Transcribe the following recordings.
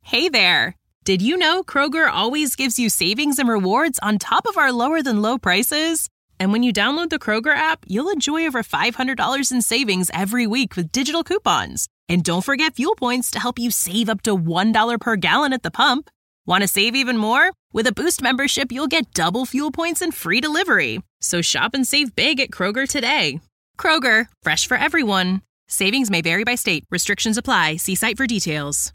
Hey there! Did you know Kroger always gives you savings and rewards on top of our lower-than-low prices? And when you download the Kroger app, you'll enjoy over $500 in savings every week with digital coupons. And don't forget fuel points to help you save up to $1 per gallon at the pump. Want to save even more? With a Boost membership, you'll get double fuel points and free delivery. So shop and save big at Kroger today. Kroger, fresh for everyone. Savings may vary by state. Restrictions apply. See site for details.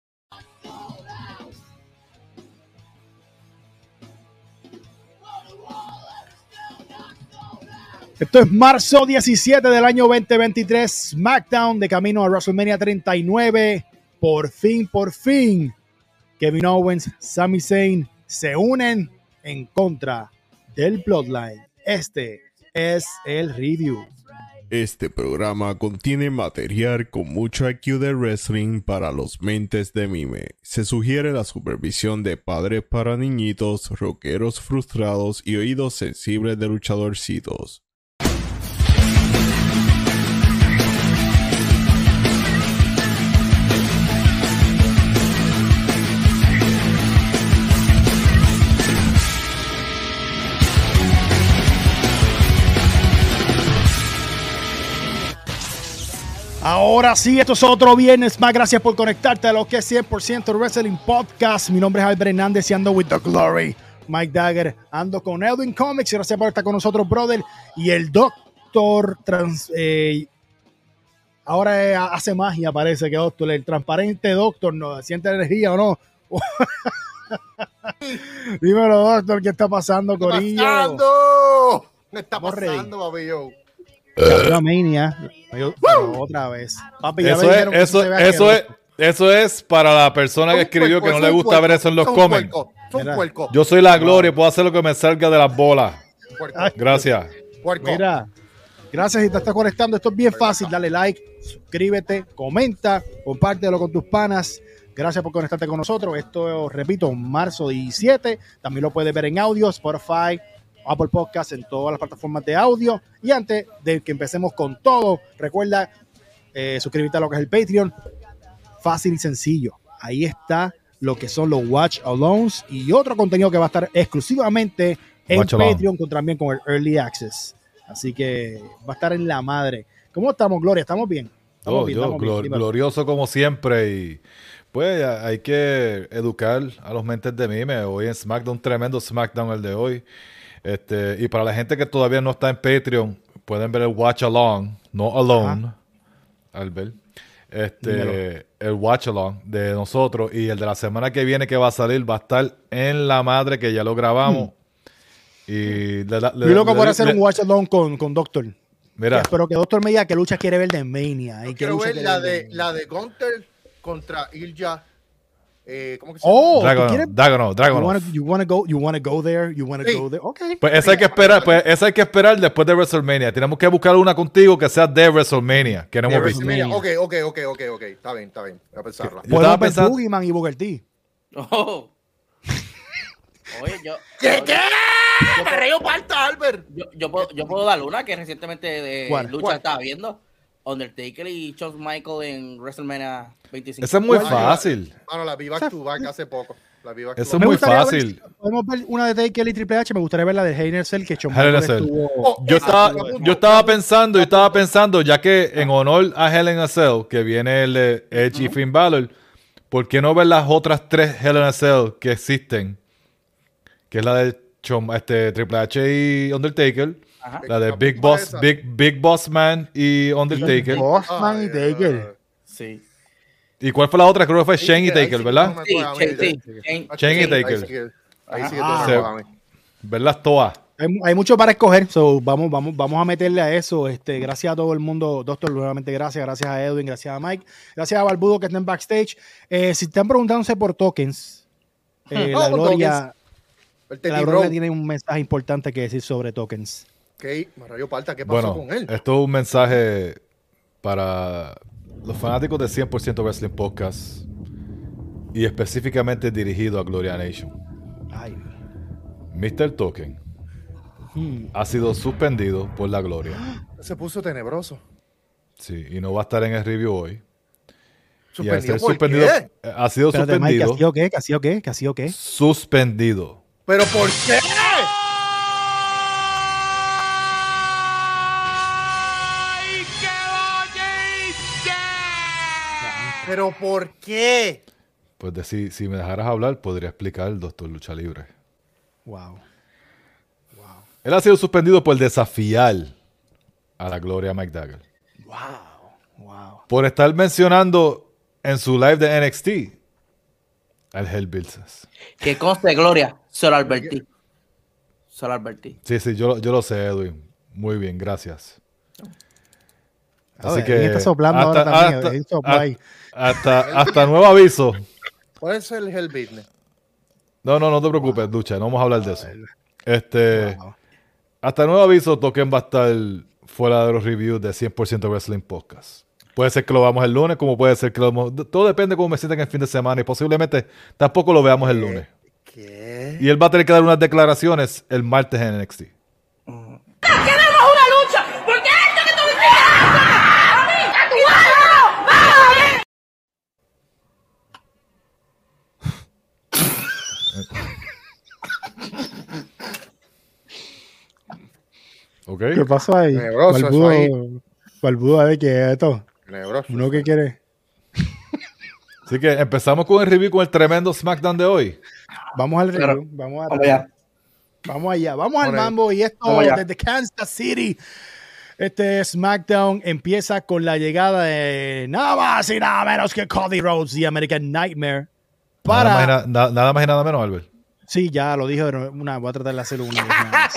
Esto es marzo 17 del año 2023, SmackDown de camino a WrestleMania 39. Por fin, Kevin Owens, Sami Zayn se unen en contra del Bloodline. Este es el review. Este programa contiene material con mucho IQ de wrestling para los mentes de mime. Se sugiere la supervisión de padres para niñitos, rockeros frustrados y oídos sensibles de luchadorcitos. Ahora sí, esto es otro viernes más. Gracias por conectarte a lo que es 100% Wrestling Podcast. Mi nombre es Albert Hernández y ando with the glory. Mike Dagger, ando con Edwin Comics. Gracias por estar con nosotros, brother. Y el Doctor ahora hace magia, parece que Doctor, el transparente Doctor, ¿no? ¿Siente energía o no? Dímelo, Doctor, ¿qué está pasando, corillo? ¿Qué está pasando, papi? Yo. Mania. Otra vez. Papi, eso es para la persona que escribió que no le gusta ver eso en los comments. Yo soy la gloria, puedo hacer lo que me salga de las bolas. Gracias. Mira, gracias si te estás conectando. Esto es bien fácil. Dale like, suscríbete, comenta, compártelo con tus panas. Gracias por conectarte con nosotros. Esto, repito, marzo 17. También lo puedes ver en audio, Spotify, Apple Podcast, en todas las plataformas de audio. Y antes de que empecemos con todo, recuerda suscribirte a lo que es el Patreon. Fácil y sencillo. Ahí está lo que son los Watch Alones y otro contenido que va a estar exclusivamente en Watch Patreon, también con el Early Access. Así que va a estar en la madre. ¿Cómo estamos, Gloria? ¿Estamos bien? ¿Estamos bien? Glorioso como siempre. Y pues hay que educar a los mentes de mime. Hoy en SmackDown, tremendo SmackDown el de hoy. Y para la gente que todavía no está en Patreon, pueden ver el Watch Along, no Alone, Albert. El Watch Along de nosotros y el de la semana que viene que va a salir va a estar en la madre, que ya lo grabamos. Y yo loco por hacer un Watch Along con Doctor. Mira. Espero que Doctor me diga qué lucha quiere ver de Mania. Quiero ver la de Gunther contra Ilja. ¿Cómo que se llama? Dragunov. You wanna go there? Okay. Pues esa hay que esperar después de WrestleMania. Tenemos que buscar una contigo que sea de WrestleMania, que no hemos visto. Ok. Está bien. Voy a pensarla. Yo estaba pensando Boogeyman y Booker T. Oh. Oye, ¿Qué? Me reí parta, Albert. Yo puedo dar una que recientemente de ¿Cuál? lucha estaba viendo. Undertaker y Shawn Michaels en WrestleMania 25. Eso es muy fácil. Bueno, la vi back to back hace poco. Eso es muy fácil. Podemos ver una de Taker y Triple H. Me gustaría ver la de Hell in a Cell, que Shawn Hell in a Michaels Cell. estuvo... Yo estaba pensando, ya que en honor a Hell in a Cell, que viene el de Edge y Finn Balor, ¿por qué no ver las otras 3 Hell in a Cell que existen? Que es la de Triple H y Undertaker. Ajá. La de Big Boss Man y Undertaker. Big Boss Man y Taker. Sí. ¿Y cuál fue la otra? Creo que fue Shane y Taker, ¿verdad? Sí. Shane y Taker. Ahí sí que verlas todas. Hay mucho para escoger, so vamos a meterle a eso. Gracias a todo el mundo, Doctor, nuevamente gracias a Edwin, gracias a Mike, gracias a Barbudo que está en backstage. Si están preguntándose por tokens, la Gloria tiene un mensaje importante que decir sobre tokens. Mario Palta, ¿qué pasó con él? Esto es un mensaje para los fanáticos de 100% Wrestling Podcast y específicamente dirigido a Gloria Nation. Ay. Mr. Token ha sido suspendido por la Gloria. Se puso tenebroso. Sí, y no va a estar en el review hoy. Y al ser ¿Suspendido por suspendido, qué? ha sido Espérate, Mike, ¿que ha suspendido. sido qué? ¿Que ha sido qué? ¿Que ha sido qué? Suspendido. ¿Pero por qué? ¿Pero por qué? Pues si me dejaras hablar, podría explicar el Doctor Lucha Libre. Wow. Él ha sido suspendido por desafiar a la gloria Mike Dagger. Wow. Por estar mencionando en su live de NXT al Hellbillies. Que conste, Gloria, se lo advertí. Se lo advertí. Sí, yo lo sé, Edwin. Muy bien, gracias. Así Oye, que Edwin está soplando ahora también, Edwin sopla ahí. hasta nuevo aviso. ¿Cuál es el Hell Business? No te preocupes, Ducha, no vamos a hablar de eso. Wow. Hasta nuevo aviso, Token va a estar fuera de los reviews de 100% Wrestling Podcast. Puede ser que lo veamos el lunes, como puede ser que lo veamos... Todo depende de cómo me sientan el fin de semana y posiblemente tampoco lo veamos el lunes. ¿Qué? Y él va a tener que dar unas declaraciones el martes en NXT. ¡Queremos una lucha! ¡Porque esto que tú me hiciste a mí! ¡A tu lado! ¡Vamos! ¿Ok? ¿Qué pasó ahí? Tenebroso eso ahí. Balbudo de quieto. Tenebroso. ¿Uno qué quiere? Así que empezamos con el review con el tremendo SmackDown de hoy. Vamos al Claro. review. Vamos allá. allá. Vamos al Por ahí. mambo. Y esto Vamos allá. desde Kansas City. Este SmackDown empieza con la llegada de nada más y nada menos que Cody Rhodes y American Nightmare. Para... Nada más y nada menos, Albert. Sí, ya lo dije, pero voy a tratar de hacerlo una vez nada más.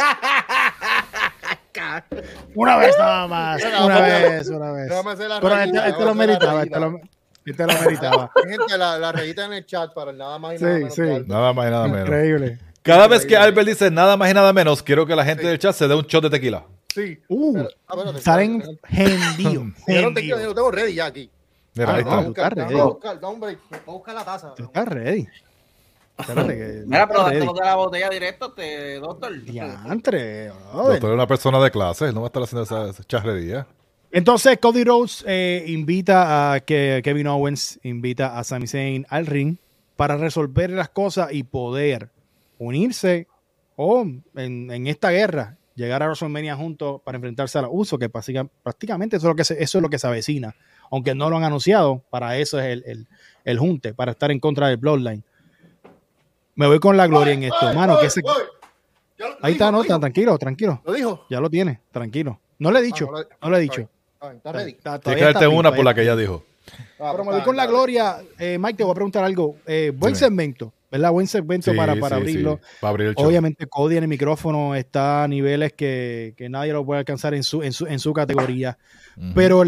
Una vez nada más. Una vez. Déjame hacer la Pero rayita, este déjame lo hacer la meritaba. rayita. Este lo meritaba. Gente, la rayita en el chat para nada más y nada Sí, menos sí. que algo. Nada más y nada menos. Increíble. Cada vez que Albert dice nada más y nada menos, quiero que la gente del chat se dé un shot de tequila. Sí. Espérate, Salen espérate. hendidos. Yo no tengo, yo lo tengo ready ya aquí. Mira, ahí no, está. tú estás ready. Vamos a buscar, da un break, voy a buscar la taza. Tú estás ready. Espérate que- Mira, pero estás ready. dátelo de la botella directo, doctor. Diantre, Doctor brother. es una persona de clase, él no va a estar haciendo esa charrería. Entonces Cody Rhodes invita a Kevin Owens, invita a Sami Zayn al ring para resolver las cosas y poder unirse o en esta guerra llegar a WrestleMania juntos para enfrentarse a los Usos, que prácticamente eso es lo que se avecina, aunque no lo han anunciado. Para eso es el junte, para estar en contra del Bloodline. Me voy con la gloria en esto, mano. Que ahí está, no, tranquilo. ¿Lo dijo? Ya lo tiene, tranquilo. No le he dicho, no le he dicho. Está ready. Tienes Todavía que darte está una vivo, por la que ella dijo. pero me voy con la gloria. Mike, te voy a preguntar algo. Buen Dime. segmento, ¿verdad? Buen segmento para abrirlo. Para abrir el show. Obviamente, Cody en el micrófono está a niveles que nadie lo puede alcanzar en su categoría. Ujú. Pero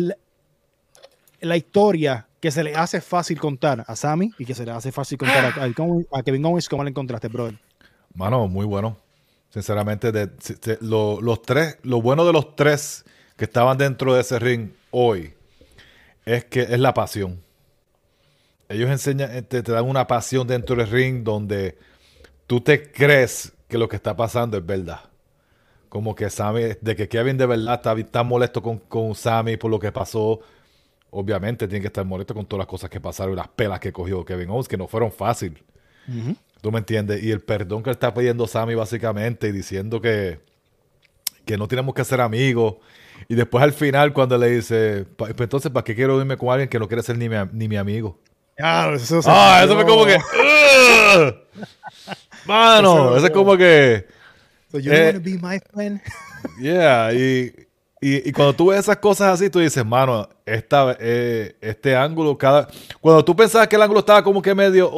la historia que se le hace fácil contar a Sami y que se le hace fácil contar a Kevin Owens, ¿cómo le encontraste, brother? Mano, muy bueno. Sinceramente, los tres, lo bueno de los tres que estaban dentro de ese ring hoy es que es la pasión. Ellos enseñan, te dan una pasión dentro del ring donde tú te crees que lo que está pasando es verdad. Como que Sami, de que Kevin de verdad está molesto con Sami por lo que pasó. Obviamente tiene que estar molesto con todas las cosas que pasaron y las pelas que cogió Kevin Owens, que no fueron fáciles. ¿Tú me entiendes? Y el perdón que está pidiendo Sami básicamente y diciendo que no tenemos que ser amigos. Y después al final cuando le dice, pues entonces, ¿para qué quiero irme con alguien que no quiere ser ni mi amigo? Eso Eso fue como que... ¡Ugh! Mano, eso es como que... So you wanna be my friend? Yeah, y cuando tú ves esas cosas así, tú dices, mano, este ángulo, cuando tú pensabas que el ángulo estaba como que medio,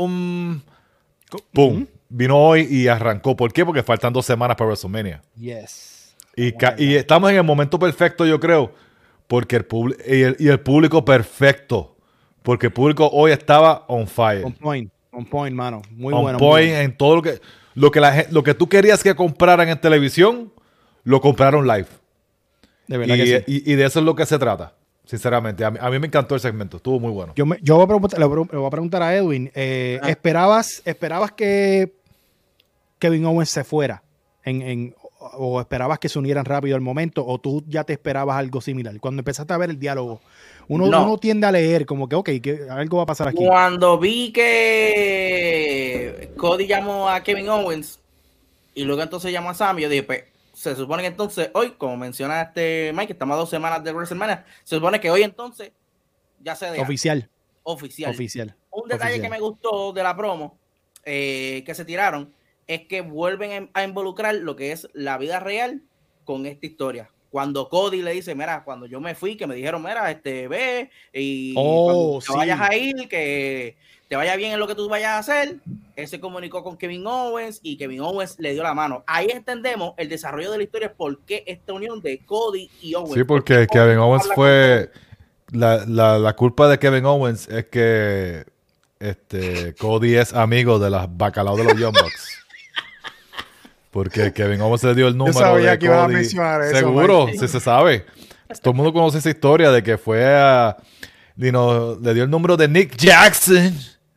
¡pum! Vino hoy y arrancó. ¿Por qué? Porque faltan 2 semanas para WrestleMania. Yes. Y estamos en el momento perfecto, yo creo, porque el público perfecto, porque el público hoy estaba on fire. On point, mano. Muy On bueno. point muy bueno. en todo lo que tú querías que compraran en televisión, lo compraron live. De verdad que sí. Y de eso es lo que se trata, sinceramente. A mí me encantó el segmento, estuvo muy bueno. Yo voy le voy a preguntar a Edwin, ¿esperabas que Kevin Owens se fuera o esperabas que se unieran rápido al momento, o tú ya te esperabas algo similar? Cuando empezaste a ver el diálogo, uno tiende a leer como que, ok, que algo va a pasar aquí. Cuando vi que Cody llamó a Kevin Owens y luego entonces llamó a Sami, yo dije, pues, se supone que entonces hoy, como menciona Mike, estamos a 2 semanas de WrestleMania, se supone que hoy entonces ya se deja. Oficial. Un detalle que me gustó de la promo que se tiraron es que vuelven a involucrar lo que es la vida real con esta historia. Cuando Cody le dice, mira, cuando yo me fui, que me dijeron, mira, ve y cuando te vayas a ir, que te vaya bien en lo que tú vayas a hacer, él se comunicó con Kevin Owens y Kevin Owens le dio la mano. Ahí entendemos el desarrollo de la historia, por qué esta unión de Cody y Owens. Sí, porque Kevin Owens fue... La culpa de Kevin Owens es que Cody es amigo de las bacalao de los Young Bucks. Porque Kevin Owens le dio el número de que iba a Cody. mencionar eso, Seguro, Mike. si se sabe. Todo el mundo conoce esa historia de que fue a... le dio el número de Nick Jackson.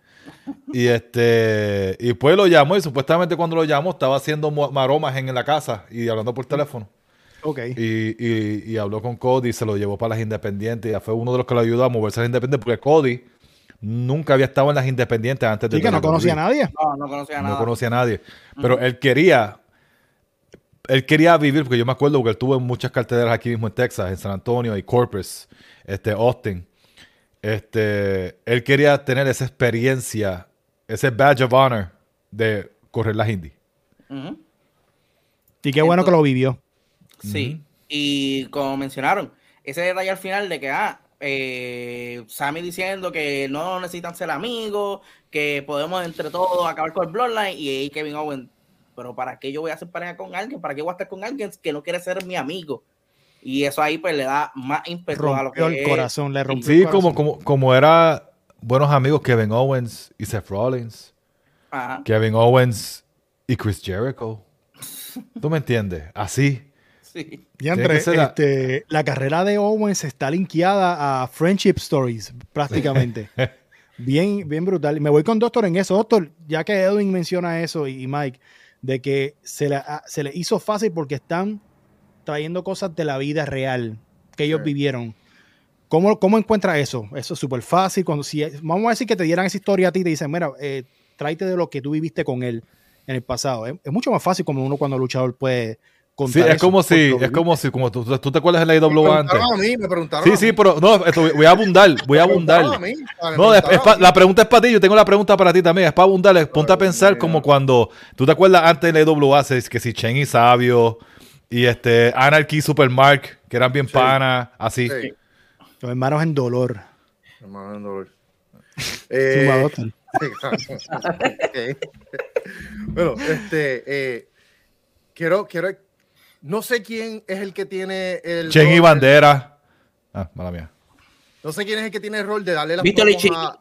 Y pues lo llamó, y supuestamente cuando lo llamó estaba haciendo maromas en la casa y hablando por teléfono. Okay. Y habló con Cody y se lo llevó para las independientes. Y fue uno de los que lo ayudó a moverse a las independientes, porque Cody nunca había estado en las independientes antes de... Sí, que no conocía a nadie. No conocía a nadie. No conocía a nadie. Pero él quería vivir, porque yo me acuerdo que él tuvo muchas carteleras aquí mismo en Texas, en San Antonio y Corpus, Austin. Él quería tener esa experiencia, ese badge of honor de correr las indies. Y qué bueno que lo vivió. Sí, y como mencionaron, ese detalle al final de que Sami diciendo que no necesitan ser amigos, que podemos entre todos acabar con el Bloodline, y Kevin Owens, pero ¿para qué yo voy a hacer pareja con alguien? ¿Para qué voy a estar con alguien que no quiere ser mi amigo? Y eso ahí pues le da más ímpetu a lo que el corazón, le rompió Sí, el corazón. como era buenos amigos Kevin Owens y Seth Rollins. Ajá. Kevin Owens y Chris Jericho. ¿Tú me entiendes? Así. Sí. Y André, la carrera de Owens está linkeada a Friendship Stories, prácticamente. Bien brutal. Me voy con Doctor en eso. Doctor, ya que Edwin menciona eso y Mike, de que se le hizo fácil porque están trayendo cosas de la vida real que ellos vivieron. ¿Cómo encuentras eso? Eso es súper fácil. Vamos a decir que te dieran esa historia a ti y te dicen, mira, tráete de lo que tú viviste con él en el pasado. Es mucho más fácil como uno cuando el luchador puede contar. Sí, es eso, como si como tú te acuerdas de la IWA antes. Me preguntaron Sí, pero no, voy a abundar. No, la pregunta es para ti, yo tengo la pregunta para ti también, es para abundar, ponte a pensar como cuando, ¿tú te acuerdas antes de la IWA, que si Chen y Sabio y Anarchy Supermark, que eran bien panas, así? Sí. Los hermanos en dolor. Hermanos en dolor. Okay. Bueno, quiero no sé quién es el que tiene el Chen y rol Bandera. Mala mía. No sé quién es el que tiene el rol de darle las Víctor y promos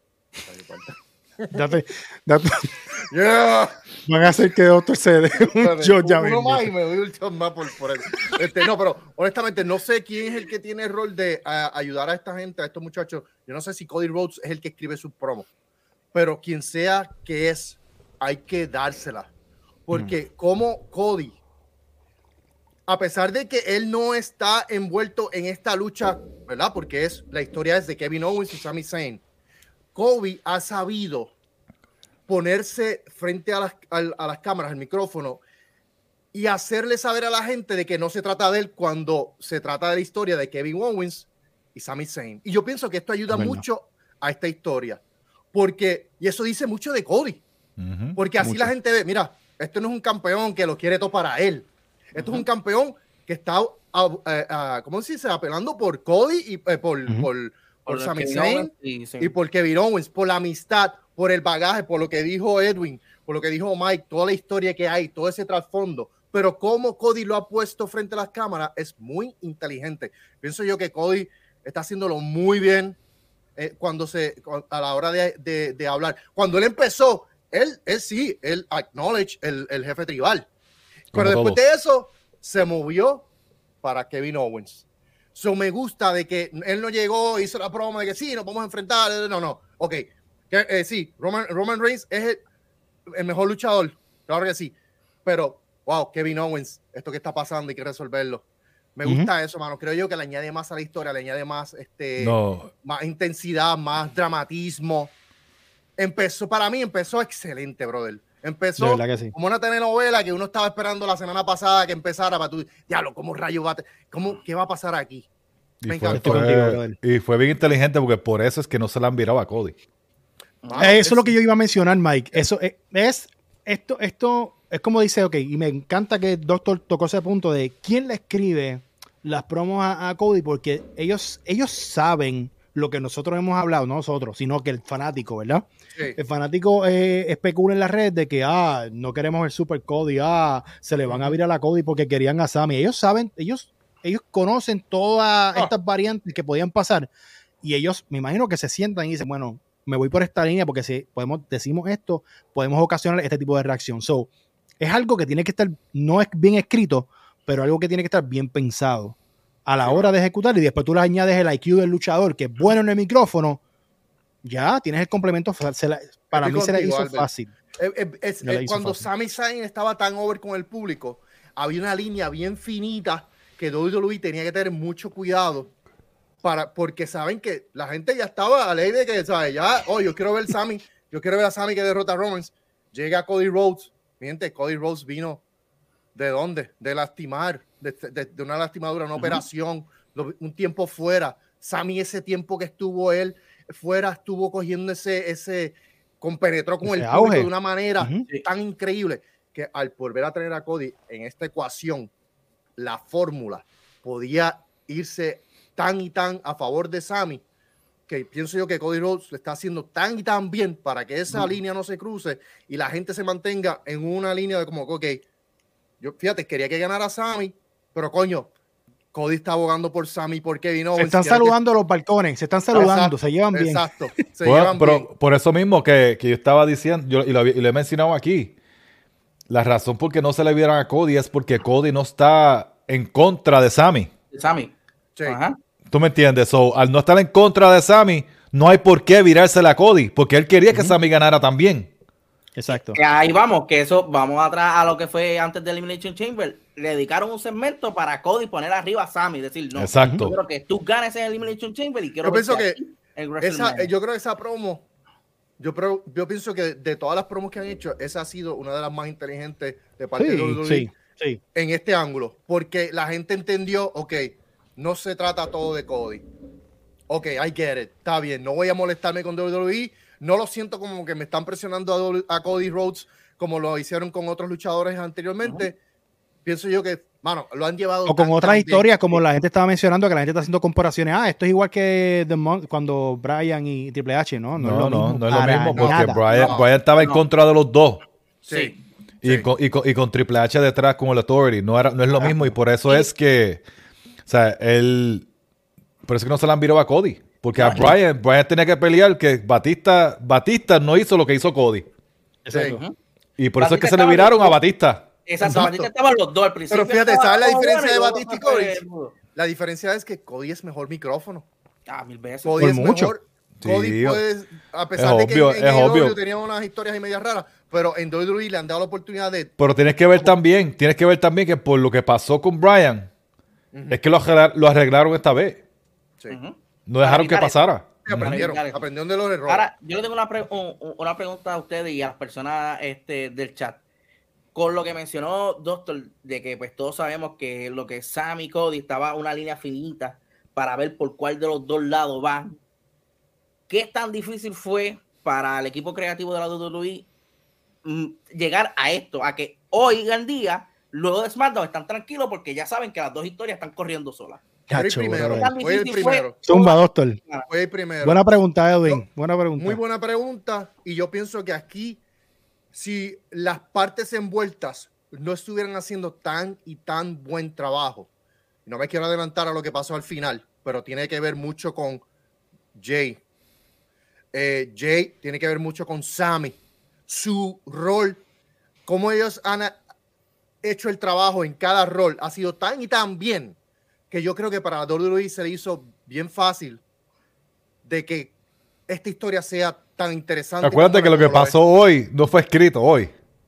Date. Yeah. Van a hacer que Doctor se dé un shot ya Uno mismo. más y me doy un shot más por eso. No, pero honestamente no sé quién es el que tiene el rol de ayudar a esta gente, a estos muchachos. Yo no sé si Cody Rhodes es el que escribe sus promos, pero quien sea que es, hay que dársela. Porque como Cody, a pesar de que él no está envuelto en esta lucha, ¿verdad? Porque la historia es de Kevin Owens y Sami Zayn. Cody ha sabido ponerse frente a las cámaras, al micrófono, y hacerle saber a la gente de que no se trata de él cuando se trata de la historia de Kevin Owens y Sami Zayn. Y yo pienso que esto ayuda mucho a esta historia. Y eso dice mucho de Cody. Porque así la gente ve, mira, esto no es un campeón que lo quiere todo para él. Esto es un campeón que está, ¿cómo se dice? Apelando por Cody y por Sami Zayn y por Kevin Owens, por la amistad, por el bagaje, por lo que dijo Edwin, por lo que dijo Mike, toda la historia que hay, todo ese trasfondo. Pero cómo Cody lo ha puesto frente a las cámaras es muy inteligente. Pienso yo que Cody está haciéndolo muy bien a la hora de hablar. Cuando él empezó, él acknowledge el jefe tribal. Pero después de eso, se movió para Kevin Owens. Me gusta de que él no llegó, hizo la promo de que sí, nos vamos a enfrentar. No. Ok. Sí, Roman Reigns es el mejor luchador. Claro que sí. Pero wow, Kevin Owens, esto que está pasando hay que resolverlo. Me gusta eso, mano. Creo yo que le añade más a la historia, le añade más, más intensidad, más dramatismo. Para mí empezó excelente, brother. Empezó sí. Como una telenovela que uno estaba esperando la semana pasada que empezara para tú, diablo, ¿cómo rayo qué va a pasar aquí? Y fue bien inteligente porque por eso es que no se la han virado a Cody. Eso es lo que yo iba a mencionar, Mike. Eso esto es como dice, ok, y me encanta que el Doctor tocó ese punto de quién le escribe las promos a Cody, porque ellos saben lo que nosotros hemos hablado, no nosotros, sino que el fanático, ¿verdad? Sí. El fanático especula en la red de que no queremos el Super Cody, se le van a virar a Cody porque querían a Sami. Ellos saben, ellos conocen todas estas variantes que podían pasar, y ellos, me imagino que se sientan y dicen, bueno, me voy por esta línea porque si decimos esto, podemos ocasionar este tipo de reacción. So, es algo que tiene que estar, no es bien escrito, pero algo que tiene que estar bien pensado a la hora de ejecutar, y después tú le añades el IQ del luchador, que es bueno en el micrófono, ya tienes el complemento. Para mí se le hizo fácil. Cuando Sami Zayn estaba tan over con el público, había una línea bien finita que WWE tenía que tener mucho cuidado porque saben que la gente ya estaba a ley de que, ¿sabes? Ya, yo quiero ver Sami, yo quiero ver a Sami que derrota a Roman. Llega Cody Rhodes. Miente, Cody Rhodes vino ¿de dónde? De lastimar, de una lastimadura, una operación, un tiempo fuera. Sami, ese tiempo que estuvo él fuera, estuvo cogiendo compenetró con el público de una manera tan increíble que al volver a tener a Cody en esta ecuación, la fórmula podía irse tan y tan a favor de Sami, que pienso yo que Cody Rhodes lo está haciendo tan y tan bien para que esa línea no se cruce y la gente se mantenga en una línea de como, ok, yo fíjate, quería que ganara Sami, pero coño, Cody está abogando por Sami, por Kevin Owens. Se están saludando los balcones, se están saludando, se llevan bien. Exacto, llevan bien. Por eso mismo que yo estaba diciendo, y lo he mencionado aquí, la razón por qué no se le vieran a Cody es porque Cody no está en contra de Sami. Sí. Ajá. ¿Tú me entiendes? So, al no estar en contra de Sami, no hay por qué virársela a Cody, porque él quería que Sami ganara también. Exacto. Que ahí vamos, que eso, vamos atrás a lo que fue antes de Elimination Chamber. Le dedicaron un segmento para Cody poner arriba a Sami, decir, no, exacto. Yo quiero que tú ganes en Elimination Chamber y quiero yo pienso que yo creo que esa promo, yo pienso que de todas las promos que han hecho, esa ha sido una de las más inteligentes de parte de WWE en este ángulo, porque la gente entendió, ok, no se trata todo de Cody. Ok, I get it, está bien, no voy a molestarme con WWE, no lo siento como que me están presionando a Cody Rhodes como lo hicieron con otros luchadores anteriormente. Pienso yo que, mano, lo han llevado. O con otras historias, como la gente estaba mencionando, que la gente está haciendo comparaciones. Esto es igual que cuando Bryan y Triple H, ¿no? No es lo mismo, porque Bryan estaba en contra de los dos. Sí. Y con Triple H detrás con el Authority. No es lo mismo, y por eso es que, o sea, por eso que no se la han virado a Cody. Porque a Bryan tenía que pelear que Batista no hizo lo que hizo Cody. Exacto. Y por eso es que se le viraron a Batista. Exacto. Batista estaban los dos al principio. Pero fíjate, ¿sabes la diferencia de Batista y Cody? La diferencia es que Cody es mejor micrófono. 1000 veces. Cody es mejor. Cody puede, a pesar de que en AEW tenía unas historias y medias raras, pero en WWE le han dado la oportunidad de... Pero tienes que ver también que por lo que pasó con Bryan, es que lo arreglaron esta vez. Sí. No dejaron que pasara. Aprendieron de los errores. Ahora, yo le tengo una pregunta a ustedes y a las personas del chat. Con lo que mencionó Doctor, de que pues todos sabemos que lo que Sami y Cody estaba una línea finita para ver por cuál de los dos lados van. ¿Qué tan difícil fue para el equipo creativo de la WWE llegar a esto? A que hoy en día, luego de SmackDown, están tranquilos porque ya saben que las dos historias están corriendo solas. Fue el primero. Zumba, Doctor. Fue el primero. Buena pregunta, Edwin. Buena pregunta. Muy buena pregunta. Y yo pienso que aquí, si las partes envueltas no estuvieran haciendo tan y tan buen trabajo, no me quiero adelantar a lo que pasó al final, pero tiene que ver mucho con Jay. Jay tiene que ver mucho con Sami. Su rol, cómo ellos han hecho el trabajo en cada rol, ha sido tan y tan bien que yo creo que para la WWE se le hizo bien fácil de que esta historia sea tan interesante. Acuérdate que lo que pasó hoy no fue escrito hoy.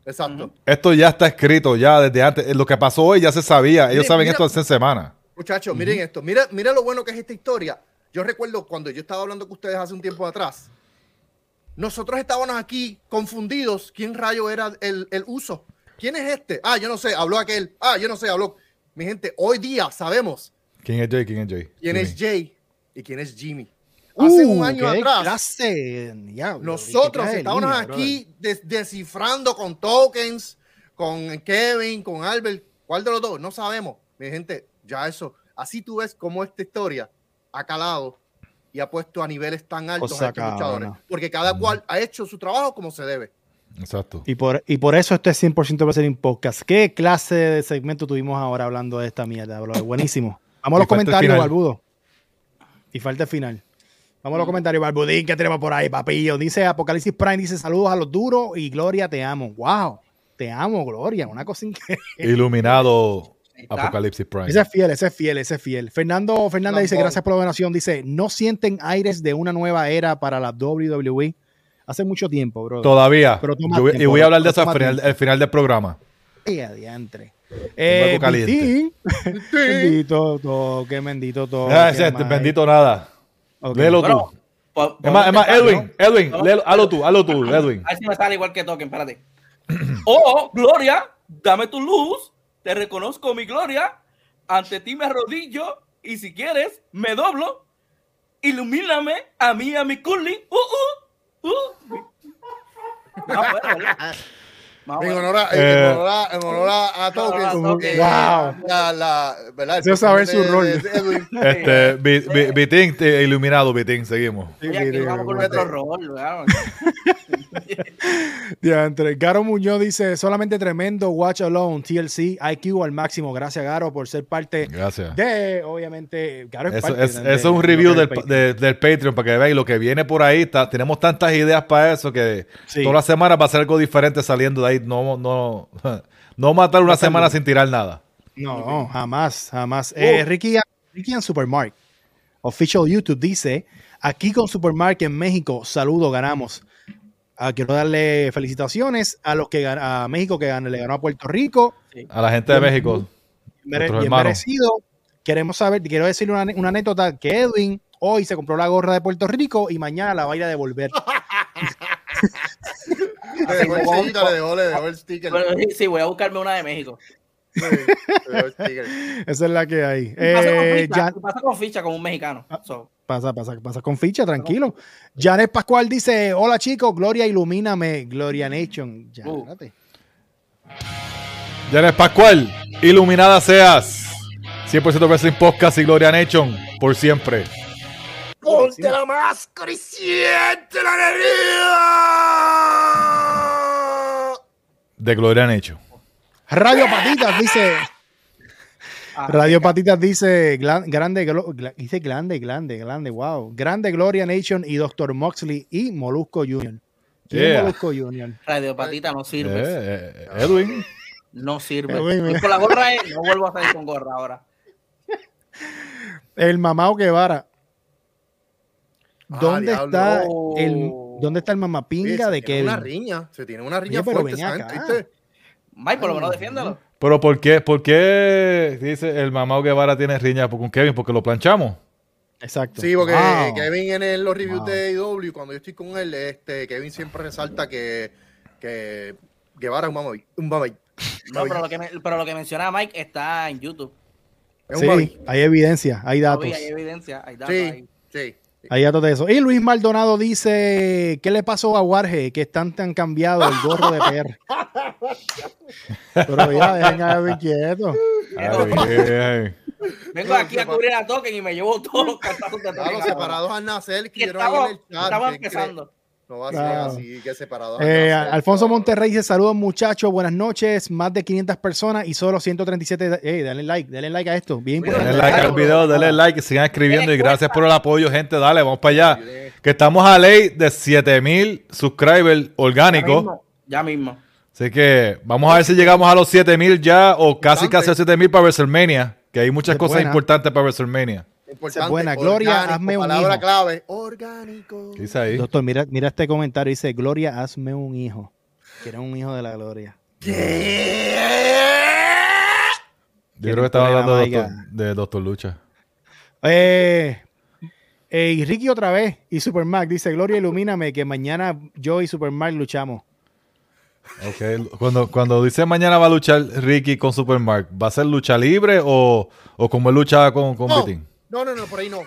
Exacto. Esto ya está escrito ya desde antes. Lo que pasó hoy ya se sabía. Ellos saben esto hace semanas. Muchachos, miren esto. Mira lo bueno que es esta historia. Yo recuerdo cuando yo estaba hablando con ustedes hace un tiempo atrás. Nosotros estábamos aquí confundidos. ¿Quién rayo era el uso? ¿Quién es este? Ah, yo no sé, habló aquel. Ah, yo no sé, habló. Mi gente, hoy día sabemos ¿Quién es Jay? ¿Quién es Jay? quién es Jay y quién es Jimmy. Hace un año qué atrás, clase, diablo, nosotros qué clase de estábamos línea, aquí descifrando con tokens, con Kevin, con Albert. ¿Cuál de los dos? No sabemos. Mi gente, ya eso. Así tú ves cómo esta historia ha calado y ha puesto a niveles tan altos Cosa a estos luchadores. cabrona. Porque cada cual ha hecho su trabajo como se debe. Exacto. Y por eso esto es 100% Wrestling Podcast. ¿Qué clase de segmento tuvimos ahora hablando de esta mierda, bro? Buenísimo. Vamos a los Y falta el comentarios, final. Barbudo. Y falta el final. Vamos a los comentarios, Barbudín, ¿qué tenemos por ahí, papillo? Dice Apocalipsis Prime, dice saludos a los duros y Gloria, te amo. Wow, te amo, Gloria. Una cosa increíble. Iluminado está. Apocalipsis Prime. Ese es fiel. Fernando dice, gracias por la donación. Dice, ¿no sienten aires de una nueva era para la WWE? Hace mucho tiempo, bro. Todavía. Pero toma Yo voy- y tiempo, voy a hablar de pero eso toma al final del programa. Adiantre. algo caliente. Vitín. Bendito toque, bendito toque. Gracias, Mike. bendito nada. Ok. Léelo Bueno, tú. Es más, Edwin, léelo, hazlo tú, Edwin. A ver si me sale igual que Token, espérate. Oh, Gloria, dame tu luz. Te reconozco mi gloria. Ante ti me arrodillo. Y si quieres, me doblo. Ilumíname a mí, a mi curly. Más bueno, ¿verdad? Más En bueno. honor en honor a Tokens. Wow. ¿Verdad? Eso es saber su rol. Edwin. Vitín, iluminado, Vitín, seguimos. Oye, aquí vamos con nuestro rol, ¿verdad? Diantre. Garo Muñoz dice, solamente tremendo, watch alone, TLC, IQ al máximo. Gracias, Garo, por ser parte Gracias. de, obviamente, Garo es Eso parte es, de- eso es un de review lo del, que es el Patreon. del Patreon para que veáis lo que viene por ahí. Tenemos tantas ideas para eso que Sí. todas las semanas va a ser algo diferente saliendo de ahí. No matar una semana sin tirar nada. No, jamás. Ricky and Supermark, official YouTube, dice, aquí con Supermark en México, saludo, ganamos. Quiero darle felicitaciones a los que a México que le ganó a Puerto Rico. A la gente de México. Bien Nuestros hermanos. merecido. Quiero decirle una anécdota, que Edwin hoy se compró la gorra de Puerto Rico y mañana la va a ir a devolver. Le dejó el sticker. Bueno, sí, voy a buscarme una de México. Le dejó el sticker. Esa es la que hay. Pasa con ficha como un mexicano. So, Pasa con ficha, tranquilo. Janet Pascual dice, hola chicos, Gloria, ilumíname, Gloria Nation. Ya, espérate. Janet Pascual, iluminada seas. 100% Wrestling Podcast y Gloria Nation por siempre. Ponte la máscara y siente la energía. De Gloria Nation. Radio Patitas dice, Radio Patitas dice, grande, wow. Grande Gloria Nation y Dr. Moxley y Molusco Jr. ¿Quién es Yeah. Molusco Jr.? Radio Patita no sirve. Edwin. No sirve. Edwin, mira. Y con la gorra no vuelvo a salir con gorra ahora. El Mamao Guevara. ¿Dónde diablo. está ¿Dónde está el mamapinga de Kevin? Se tiene una riña Oye, pero fuerte. ven ¿saben? acá. ¿Viste? Mike, por lo menos defiéndalo. Pero ¿por qué dice el mamá Guevara tiene riña con Kevin? Porque lo planchamos. Exacto. Sí, porque Wow. Kevin en los reviews Wow. de AEW, cuando yo estoy con él, Kevin siempre resalta que Guevara es un mamey. No, pero lo que menciona Mike está en YouTube. Es un mamey. Sí, hay evidencia, hay datos. Todavía hay evidencia, hay datos Sí, ahí. sí. Hay datos de eso. Y Luis Maldonado dice, ¿qué le pasó a Warge? Que están tan cambiado el gorro de PR. Pero ya, dejen a Edwin quieto. Ay, Vengo aquí a cubrir a Token y me llevo todos los cantazos de Claro, Token. los separados al nacer, que Y vieron ahí en el chat. estaba que- empezando. No va a ser Claro. así, que separados al nacer. Alfonso Monterrey dice, saludos muchachos, buenas noches, más de 500 personas y solo 137. Denle like a esto, bien denle importante. like al video, denle like, sigan escribiendo y gracias por el apoyo, gente. Dale, vamos para allá. Que estamos a ley de 7,000 subscribers orgánicos. Ya mismo. Así que vamos a ver si llegamos a los 7,000 ya o casi a 7,000 para WrestleMania. Que hay muchas Es cosas buena. importantes para WrestleMania. Importante, buena. Gloria, orgánico, hazme un palabra hijo. clave, orgánico. ¿Qué dice ahí? Doctor, mira este comentario, dice, Gloria, hazme un hijo. Que era un hijo de la gloria. Yo creo que estaba hablando de Doctor Lucha. Y Ricky otra vez. Y Supermac dice: Gloria, ilumíname que mañana yo y Supermac luchamos. Ok, cuando dice mañana va a luchar Ricky con Supermark, ¿va a ser lucha libre o como él luchaba con Vitín? No, por ahí no,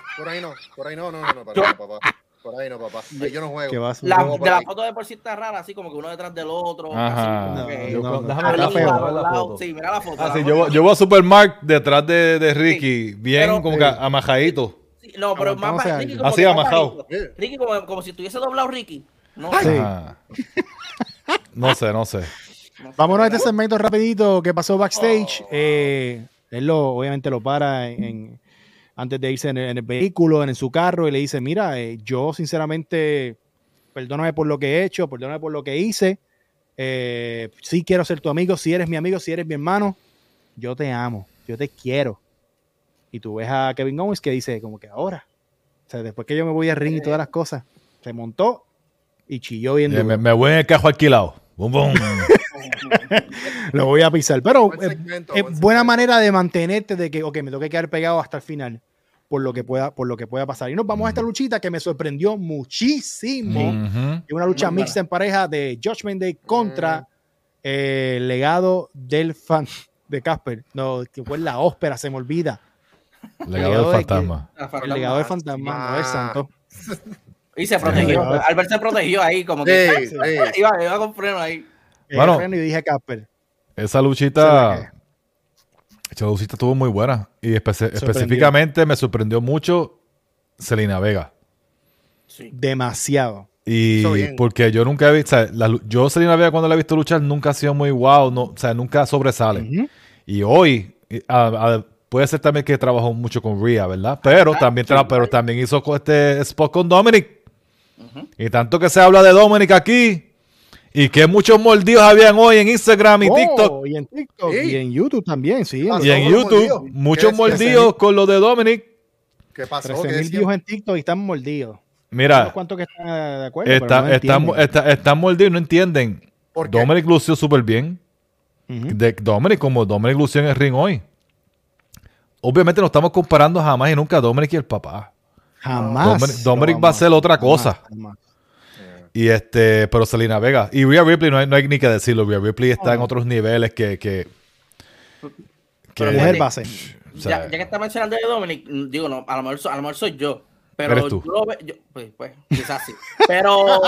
papá. Por ahí no, papá. Ahí yo no juego. De la foto de por sí está rara, así como que uno detrás del otro. Ajá. Déjame ver la foto. Sí, mira la foto. Sí, yo voy a Supermark detrás de Ricky, bien pero, como que amajadito. Sí, no, pero más Ricky como así amajado. Ricky como si tuviese doblado Ricky. No, no sé. Vámonos a este segmento rapidito que pasó backstage. Él obviamente lo para antes de irse en el vehículo, en su carro, y le dice: mira, yo sinceramente, perdóname por lo que he hecho, perdóname por lo que hice. Sí quiero ser tu amigo, si eres mi amigo, si eres mi hermano, yo te amo, yo te quiero. Y tú ves a Kevin Owens que dice como que ahora, o sea, después que yo me voy a ring y todas las cosas, se montó y chilló bien duro. Me voy en el cajo alquilado. Bum, bum. Lo voy a pisar, pero es buena manera de mantenerte de que, me tengo que quedar pegado hasta el final por lo que pueda pasar. Y nos vamos a esta luchita que me sorprendió muchísimo. Es una lucha mixta en pareja de Judgment Day contra el legado del fan de Casper. No, que fue la ópera, se me olvida. Legado del fantasma. El legado del fantasma, no es santo. Y se protegió. Albert se protegió ahí, como que iba con freno ahí. Bueno, y dije Casper. Esa luchita estuvo muy buena. Y específicamente me sorprendió mucho Zelina Vega. Sí. Demasiado. Y porque yo nunca he visto, yo Zelina Vega cuando la he visto luchar nunca ha sido muy wow, no, o sea, nunca sobresale. Y hoy puede ser también que trabajó mucho con Rhea, ¿verdad? Pero también hizo este spot con Dominic. Y tanto que se habla de Dominic aquí. Y que muchos mordidos habían hoy en Instagram y TikTok. Y en TikTok. Y en YouTube también, sí. Y en YouTube, muchos mordidos con lo de Dominic. ¿Qué pasó? 13,000 views en TikTok y están mordidos. Mira. No sé cuántos que están de acuerdo, están mordidos y no entienden. Dominic lució súper bien. Dominic lució en el ring hoy. Obviamente no estamos comparando jamás y nunca a Dominic y el papá. Jamás. Dominic va a ser otra cosa. Jamás. Y pero Zelina Vega y Rhea Ripley no hay ni que decirlo. Rhea Ripley está en otros niveles que mujer base. Ya que está mencionando de Dominic, digo, no, a lo mejor soy yo, pero yo lo veo, pues quizás sí, pero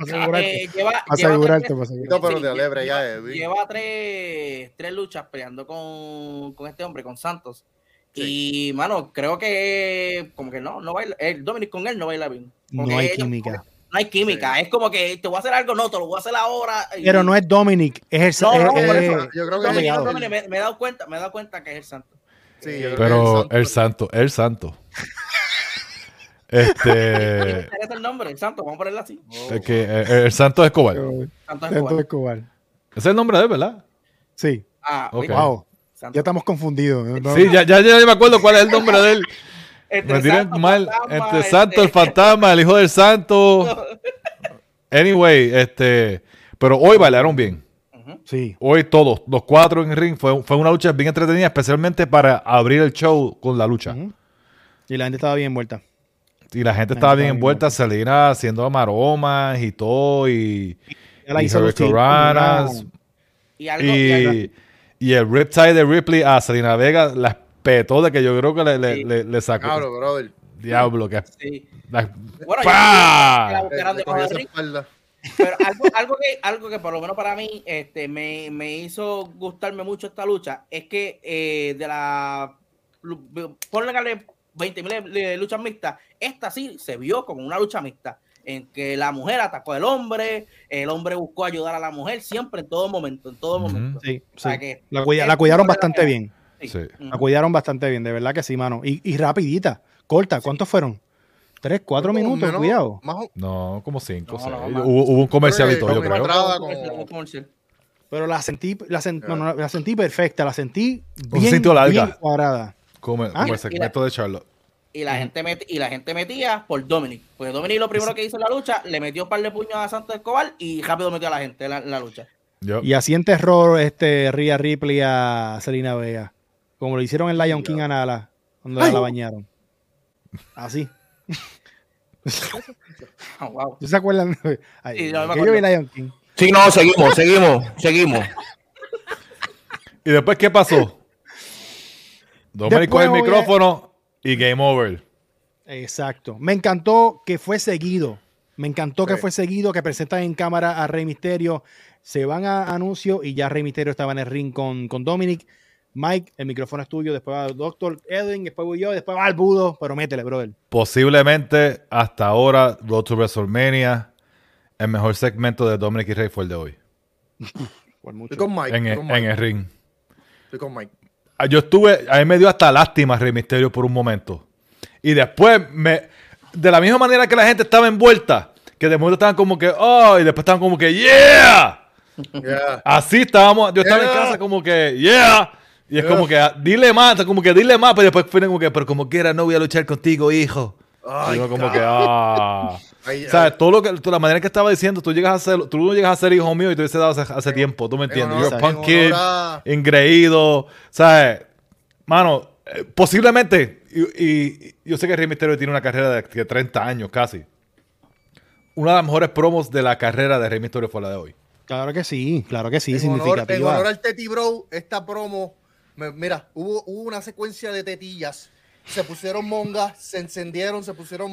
lleva tres luchas peleando con este hombre, con Santos. Sí. Y mano, creo que como que no baila, Dominic con él no baila bien. No hay química. No hay química, es como que te voy a hacer algo, no, te lo voy a hacer ahora. Pero no es Dominic, es el Santo. Yo creo que Dominic, me he dado cuenta que es el Santo. Sí, pero el Santo. ¿Es el nombre? El Santo, vamos a ponerlo así. El Santo Escobar. Santo Escobar. Ese es el nombre de él, ¿verdad? Sí. Okay. Wow. Ya estamos confundidos. ¿No? Sí, ya me acuerdo cuál es el nombre de él. Me tiran mal. Entre Santo, el fantasma, el hijo del santo. Anyway, pero hoy bailaron bien. Sí. Hoy todos, los cuatro en el ring, fue una lucha bien entretenida, especialmente para abrir el show con la lucha. Y la gente estaba bien envuelta. Y la gente estaba bien envuelta, Zelina haciendo maromas y todo, y hurricanes. Y el riptide de Ripley a Zelina Vega la petó de que yo creo que le sacó. Claro, brother. Diablo, que. Sí. Bueno, pero algo que por lo menos para mí me hizo gustarme mucho esta lucha es que ponle 20,000 luchas mixtas, esta sí se vio como una lucha mixta en que la mujer atacó al hombre, el hombre buscó ayudar a la mujer siempre, en todo momento. Sí, o sea, que la cuidaron bastante bien. Sí. La cuidaron bastante bien, de verdad que sí, mano. Y rapidita, corta, ¿cuántos fueron? 3, 4 minutos, menos, cuidado. No, como 5, 6. Hubo un comercialito, yo creo. Pero la sentí perfecta, la sentí bien, bien cuadrada. Como el segmento de Charlotte. Y la gente metía por Dominic. Porque Dominic lo primero que hizo en la lucha, le metió un par de puños a Santos Escobar y rápido metió a la gente en la lucha. Y así enterró Rhea Ripley a Zelina Vega. Como lo hicieron en Lion King a Nala, cuando la bañaron. Así. Wow. ¿Tú se acuerdan? Ay, Sí, yo me que acuerdo. yo vi Lion King. Sí, no, seguimos. ¿Y después qué pasó? Dominic coge el micrófono y game over. Exacto. Me encantó que fue seguido. Que fue seguido, que presentan en cámara a Rey Mysterio. Se van a anuncio y ya Rey Mysterio estaba en el ring con Dominic. Mike, el micrófono es tuyo, después va Dr. Edwin, después voy yo, después va el Budo, pero métele, brother. Posiblemente hasta ahora, Road to WrestleMania, el mejor segmento de Dominic y Rey fue el de hoy. Por mucho. Estoy con Mike. En el ring. Estoy con Mike. A mí me dio hasta lástima Rey Mysterio por un momento. Y después, de la misma manera que la gente estaba envuelta, que de momento estaban como que, oh, y después estaban como que, yeah. Así estábamos, yo estaba en casa como que, yeah. Y es como que, dile más, pero después fue como que, pero como quiera, no voy a luchar contigo, hijo. Ay, y yo como God. que, o sea, la manera que estaba diciendo, tú no llegas a ser hijo mío y tú hubiese dado hace tiempo, ¿tú me entiendes? You're a punk kid, engreído, ¿sabes? Mano, posiblemente, y yo sé que Rey Mysterio tiene una carrera de 30 años casi. Una de las mejores promos de la carrera de Rey Mysterio fue la de hoy. Claro que sí, En honor al Teti Bro, esta promo, mira, hubo una secuencia de tetillas, se pusieron mongas, se encendieron.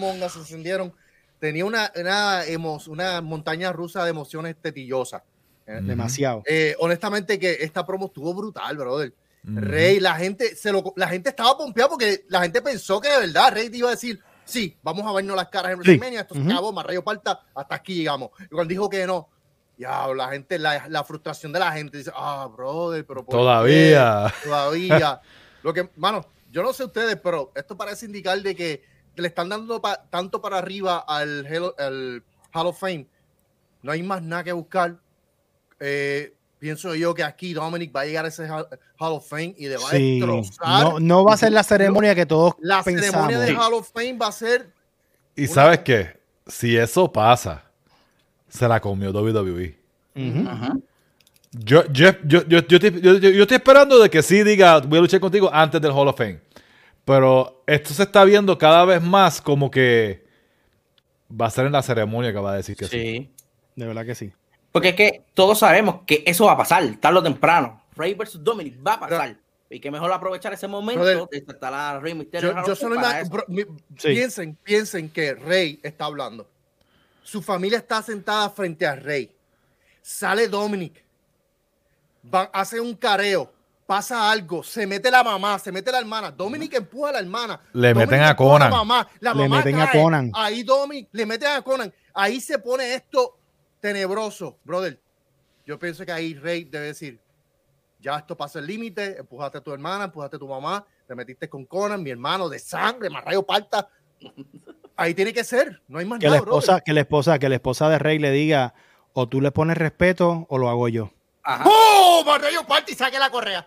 Tenía una montaña rusa de emociones tetillosas. Demasiado. Honestamente que esta promo estuvo brutal, brother. Rey, la gente estaba pompeada porque la gente pensó que de verdad Rey te iba a decir, sí, vamos a vernos las caras en WrestleMania, esto se acabó, más rayo parta, hasta aquí llegamos. Y cuando dijo que no, ya, la gente, la frustración de la gente dice, brother, pero ¿por Todavía. qué? Todavía. Lo que, mano, yo no sé ustedes, pero esto parece indicar de que le están dando tanto para arriba al Hall of Fame. No hay más nada que buscar. Pienso yo que aquí Dominic va a llegar a ese Hall of Fame y le va a destrozar. No va a ser la ceremonia que todos La pensamos. ceremonia de Hall of Fame va a ser... ¿Y sabes qué? Si eso pasa, se la comió WWE. Yo estoy esperando de que sí diga, voy a luchar contigo antes del Hall of Fame. Pero esto se está viendo cada vez más como que va a ser en la ceremonia que va a decir que sí. De verdad que sí. Porque es que todos sabemos que eso va a pasar, tarde o temprano. Rey versus Dominic va a pasar. Y que mejor aprovechar ese momento de tratar a Rey Mysterio. Piensen que Rey está hablando. Su familia está sentada frente a Rey. Sale Dominic. Hace un careo. Pasa algo. Se mete la mamá, se mete la hermana. Dominic empuja a la hermana. Le meten a Conan. La mamá meten cae. a Conan. Ahí Dominic, le meten a Conan. Ahí se pone esto tenebroso, brother. Yo pienso que ahí Rey debe decir, ya esto pasa el límite, empujaste a tu hermana, empujaste a tu mamá, te metiste con Conan, mi hermano de sangre, más rayo parta. Ahí tiene que ser, no hay más nada, que la esposa de Rey le diga, o tú le pones respeto o lo hago yo. ¡Oh! Más rayo parta y saque la correa.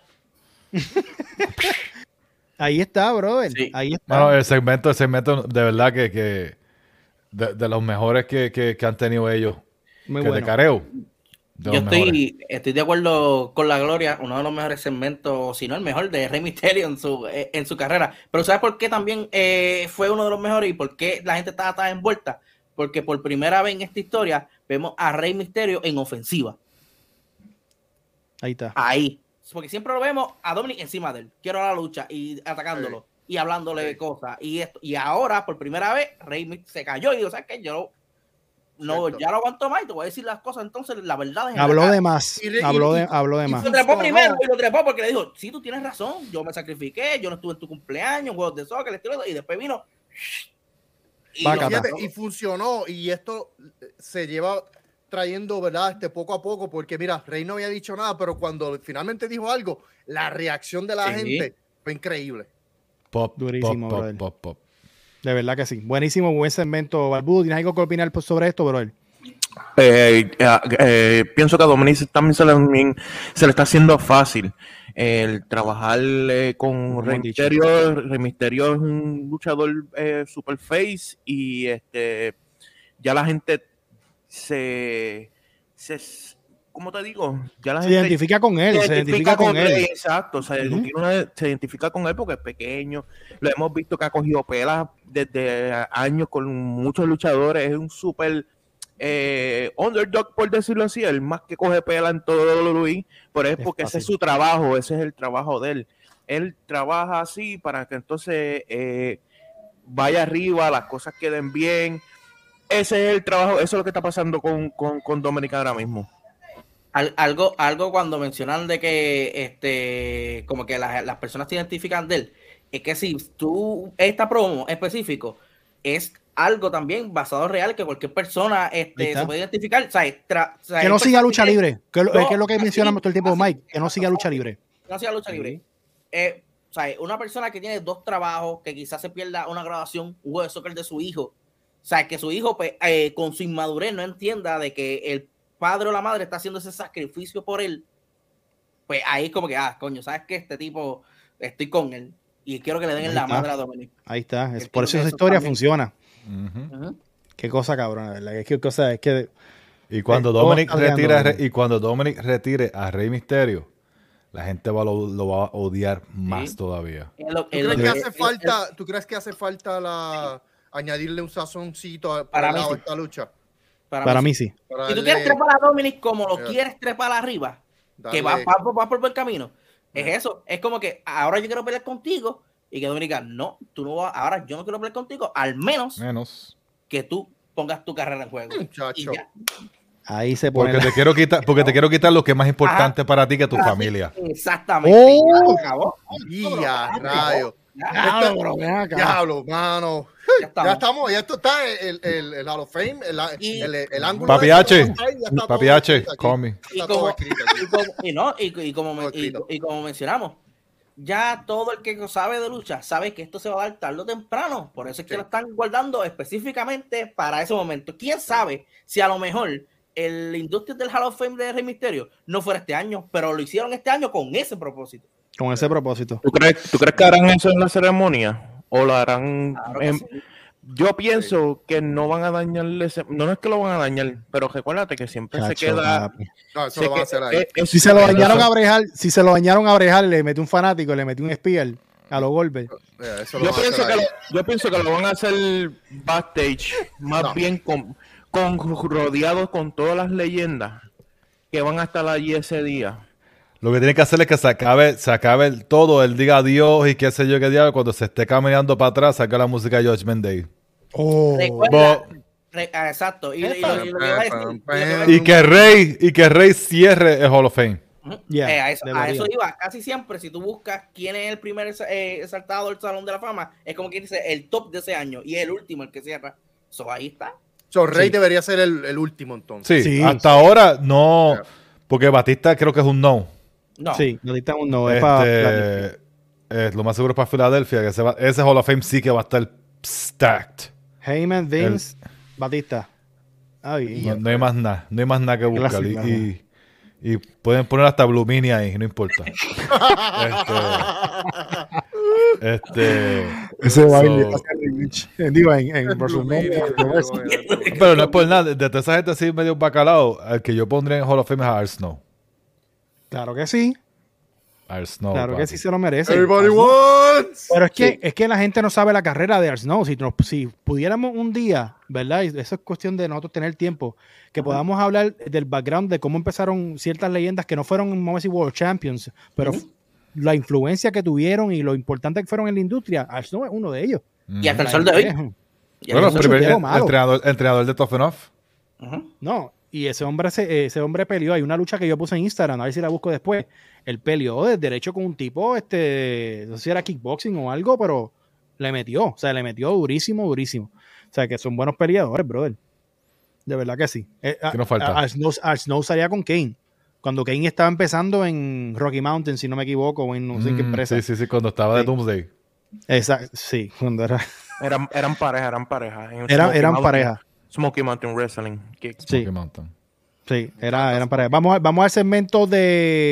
Ahí está, brother. Sí. Ahí está. Bueno, el segmento de verdad que de los mejores que han tenido ellos. Muy que bueno. de careo. Yo estoy de acuerdo con la Gloria, uno de los mejores segmentos, si no el mejor, de Rey Mysterio en su carrera. Pero ¿sabes por qué también fue uno de los mejores y por qué la gente estaba tan envuelta? Porque por primera vez en esta historia vemos a Rey Mysterio en ofensiva. Ahí está. Ahí. Porque siempre lo vemos a Dominic encima de él. Quiero la lucha y atacándolo y hablándole de cosas. Y ahora, por primera vez, Rey se cayó y dijo, ¿sabes qué? Yo ya lo aguanto más y te voy a decir las cosas. Entonces, la verdad es... Habló de más. Habló de más. Lo trepó primero y lo trepó porque le dijo, sí, tú tienes razón, yo me sacrifiqué, yo no estuve en tu cumpleaños, juegos de soccer, y después vino... Y funcionó, y esto se lleva trayendo, ¿verdad? Poco a poco, porque mira, Rey no había dicho nada, pero cuando finalmente dijo algo, la reacción de la gente fue increíble. Durísimo, pop. De verdad que sí. Buenísimo, buen segmento. Barbudo, ¿tienes algo que opinar sobre esto, brother? Pienso que a Dominic también se le está haciendo fácil. el trabajar con Rey Mysterio. Rey Mysterio es un luchador super face y ya la gente ¿cómo te digo? Ya la Se gente identifica con él, se identifica con él. Exacto, se identifica con él porque es pequeño. Lo hemos visto que ha cogido pelas desde años con muchos luchadores. Es un super underdog, por decirlo así. El más que coge pela en todo WWE. Pero es porque ese es su trabajo, ese es el trabajo de él. Él trabaja así para que entonces vaya arriba, las cosas queden bien. Ese es el trabajo, eso es lo que está pasando con Dominic ahora mismo. Algo cuando mencionan de que como que las personas se identifican de él, es que si esta promo específico es algo también basado en real, que cualquier persona se puede identificar. Que no siga lucha libre, que es lo que mencionamos todo el tiempo, Mike, que no siga lucha libre. No siga lucha libre. Una persona que tiene 2 trabajos, que quizás se pierda una grabación, un juego de soccer de su hijo, que su hijo pues, con su inmadurez no entienda de que el padre o la madre está haciendo ese sacrificio por él, pues ahí es como que, coño, ¿sabes qué? Este tipo, estoy con él y quiero que le den en la madre a Dominic. Ahí está, por eso esa historia funciona. Qué cosa cabrona, ¿verdad? Es que y cuando Dominic retire a Rey Mysterio, la gente lo va a odiar más todavía. ¿Tú crees que hace falta añadirle un sazoncito para esta lucha? Para mí sí. Si tú quieres trepar a Dominic como lo quieres trepar arriba, que va por buen camino, es eso. Es como que ahora yo quiero pelear contigo y que Dominic diga, no, tú no vas, ahora yo no quiero pelear contigo, al menos que tú pongas tu carrera en juego. Muchacho. Ahí se pone. Porque te quiero quitar lo que es más importante para ti que tu familia. Exactamente. Rayo. Diablo, mano. Ya estamos, ya esto está el Hall of Fame, el ángulo. Papi H, call me. Y como mencionamos, ya todo el que sabe de lucha sabe que esto se va a dar tarde o temprano. Por eso es que lo están guardando específicamente para ese momento. ¿Quién sabe si a lo mejor el industria del Hall of Fame de Rey Mysterio no fuera este año, pero lo hicieron este año con ese propósito? Con ese propósito. ¿Tú crees que harán eso en la ceremonia? ¿O lo harán? Yo pienso que no van a dañarle. No es que lo van a dañar, pero recuérdate que siempre se queda. No, eso lo van a hacer ahí. Si se lo dañaron a Brejal, le metió un fanático, le metió un spear a los golpes. Yo pienso que lo van a hacer backstage, más bien rodeados con todas las leyendas que van a estar allí ese día. Lo que tiene que hacer es que se acabe todo, él diga adiós y qué sé yo qué diablo, cuando se esté caminando para atrás, saca la música de Judgment Day. Exacto. Y que Rey cierre el Hall of Fame. A eso iba. Casi siempre, si tú buscas quién es el primer exaltado del Salón de la Fama, es como que dice el top de ese año y el último el que cierra. Ahí está. Rey debería ser el último entonces. Sí, hasta ahora no, porque Batista creo que es un no. No. Sí, Batista es un no. Lo más seguro es para Filadelfia, que ese Hall of Fame sí que va a estar stacked. Heyman, Vince, Batista. No hay más nada que buscar. Y pueden poner hasta Blue Mini ahí, no importa. Ese baile en WrestleMania. Pero no es por nada, de toda esa gente así medio bacalao, al que yo pondría en Hall of Fame es a Art Snow. Claro que sí. Art Snow, claro que sí se lo merece. Everybody wants. Pero es que la gente no sabe la carrera de Art Snow. Si pudiéramos un día, ¿verdad? Y eso es cuestión de nosotros tener tiempo, que podamos hablar del background de cómo empezaron ciertas leyendas que no fueron, vamos a decir, World Champions, pero la influencia que tuvieron y lo importante que fueron en la industria. Art Snow es uno de ellos. Y hasta el sol de hoy. Bueno, entrenador de Tough Enough. No, y ese hombre peleó. Hay una lucha que yo puse en Instagram, a ver si la busco después. Él peleó de derecho con un tipo, no sé si era kickboxing o algo, pero le metió durísimo. O sea, que son buenos peleadores, brother. De verdad que sí. ¿Qué nos falta? Art Snow salía con Kane. Cuando Kane estaba empezando en Rocky Mountain, si no me equivoco, o en no sé qué empresa. Sí, cuando estaba de Doomsday. Exacto, sí, cuando era... Eran pareja. Eran pareja. Smoky Mountain Wrestling. Sí, eran pareja. Vamos al segmento de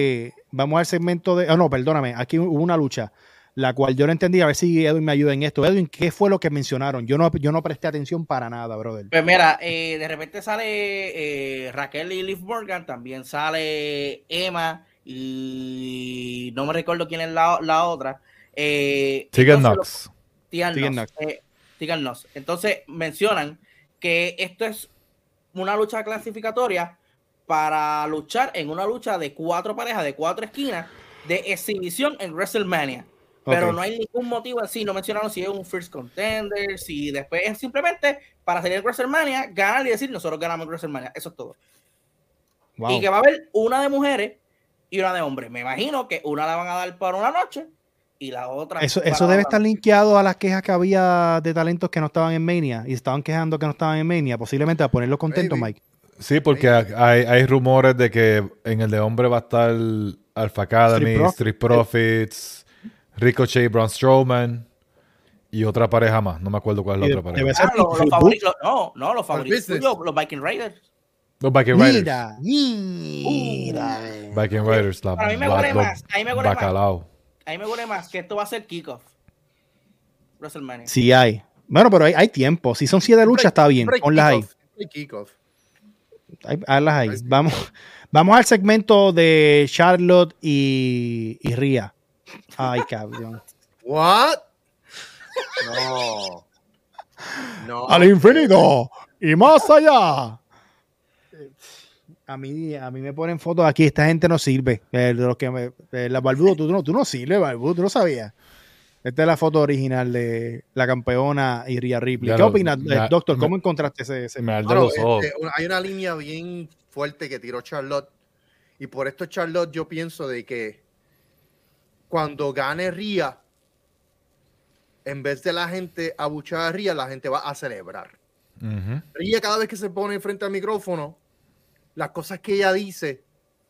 vamos al segmento de... no, perdóname, aquí hubo una lucha, la cual yo no entendí, a ver si Edwin me ayuda en esto. Edwin, ¿qué fue lo que mencionaron? Yo no presté atención para nada, brother. Pues mira, de repente sale Raquel y Liv Morgan, también sale Emma y no me recuerdo quién es la otra. Tegan Knox. Tegan Knox. Entonces mencionan que esto es una lucha clasificatoria para luchar en una lucha de 4 parejas, de 4 esquinas, de exhibición en WrestleMania. Pero no hay ningún motivo así, no mencionaron si es un first contender, si después es simplemente para salir en WrestleMania, ganar y decir nosotros ganamos en WrestleMania. Eso es todo. Wow. Y que va a haber una de mujeres y una de hombres. Me imagino que una la van a dar para una noche y la otra... Eso debe estar linkeado a las quejas que había de talentos que no estaban en Mania y estaban quejando que no estaban en Mania, posiblemente a ponerlos contentos, Mike. Sí, porque hay rumores de que en el de hombre va a estar Alpha Academy, Street Profits, Ricochet, Braun Strowman y otra pareja más. No me acuerdo cuál es la otra pareja. Los favoritos, los favoritos suyos, los Viking Raiders. Los Viking Raiders. Mira. Viking Raiders. A mí me huele más. A mí me huele más que esto va a ser kickoff. WrestleMania. Sí hay. Bueno, pero hay tiempo. Si son 7 luchas, está bien. Ponlas ahí. Kickoff. Hazlas ahí. Vamos al segmento de Charlotte y Rhea. Ay, cabrón. What? No. Al infinito y más allá. A mí me ponen fotos aquí. Esta gente no sirve. Barbudo, tú no sirves, Barbudo. Tú no sabías. Esta es la foto original de la campeona y Rhea Ripley. ¿Qué opinas, doctor? ¿Cómo encontraste ese? Hay una línea bien fuerte que tiró Charlotte. Y por esto Charlotte yo pienso de que cuando gane Rhea, en vez de la gente abuchar a Rhea, la gente va a celebrar. Rhea cada vez que se pone frente al micrófono, las cosas que ella dice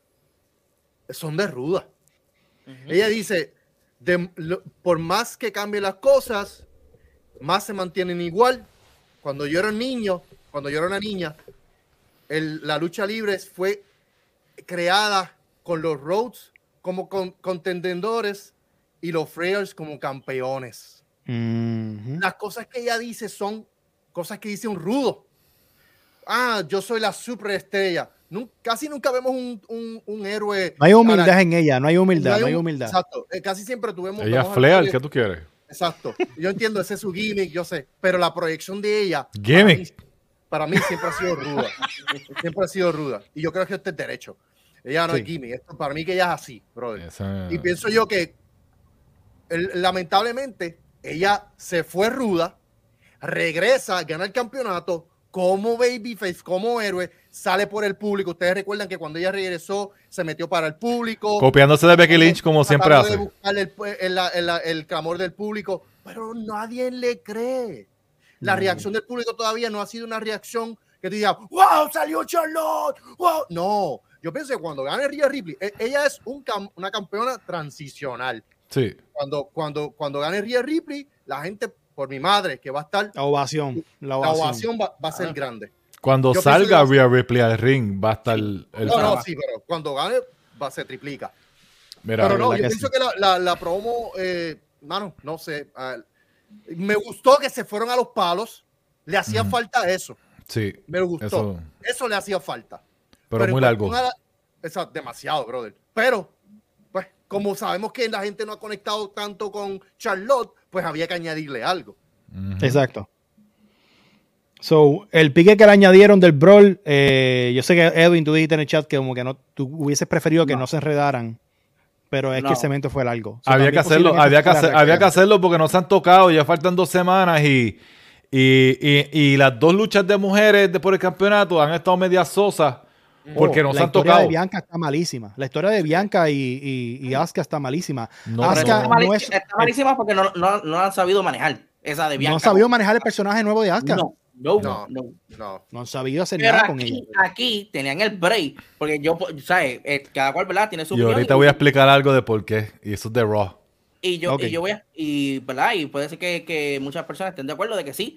son de ruda. Ella dice, por más que cambien las cosas, más se mantienen igual. Cuando yo era un niño, cuando yo era una niña, la lucha libre fue creada con los Rhodes como contendedores y los Frears como campeones. Las cosas que ella dice son cosas que dice un rudo. Yo soy la superestrella. Casi nunca vemos un héroe. No hay humildad en ella, no hay humildad. Exacto. Casi siempre tuvimos. Ella es Flair, ¿qué tú quieres? Exacto. Yo entiendo, ese es su gimmick, yo sé. Pero la proyección de ella. Gimmick. Para mí siempre ha sido ruda. Siempre ha sido ruda. Y yo creo que este es derecho. Ella no es gimmick. Esto, para mí que ella es así, brother. Y pienso yo que lamentablemente ella se fue ruda, regresa, gana el campeonato como babyface, como héroe, sale por el público. Ustedes recuerdan que cuando ella regresó se metió para el público, copiándose de Becky Lynch como siempre hace, de buscar el clamor del público, pero nadie le cree. La reacción del público todavía no ha sido una reacción que te diga, wow, salió Charlotte, wow. No, yo pienso que cuando gane Rhea Ripley, ella es una campeona transicional. Sí. Cuando gane Rhea Ripley, la gente, por mi madre, que va a estar... La ovación va a ser grande. Cuando salga Rhea Ripley al ring, va a estar... Sí, pero cuando gane, se triplica. Mira, pero no, yo pienso que la promo, no sé, me gustó que se fueron a los palos, le hacía falta eso. Sí. Me gustó. Eso le hacía falta. Pero muy largo. Demasiado, brother. Pero, pues, como sabemos que la gente no ha conectado tanto con Charlotte, pues había que añadirle algo. Exacto. So, el pique que le añadieron del Brawl, yo sé que Edwin, tú dijiste en el chat que como que no, tú hubieses preferido que no se enredaran, pero es que el cemento fue largo. So, había que hacerlo porque no se han tocado, ya faltan 2 semanas y las 2 luchas de mujeres por el campeonato han estado medias sosas porque no se han tocado. La historia de Bianca está malísima. La historia de Bianca y Asuka está malísima. Está malísima porque no han sabido manejar esa de Bianca. No han sabido manejar el personaje nuevo de Asuka. No han sabido hacer nada con ella. Aquí tenían el break, porque ¿sabes? Cada cual, ¿verdad? Tiene su opinión. Y ahorita voy a explicar algo de por qué, y eso es de Raw. ¿verdad? Y puede ser que muchas personas estén de acuerdo de que sí,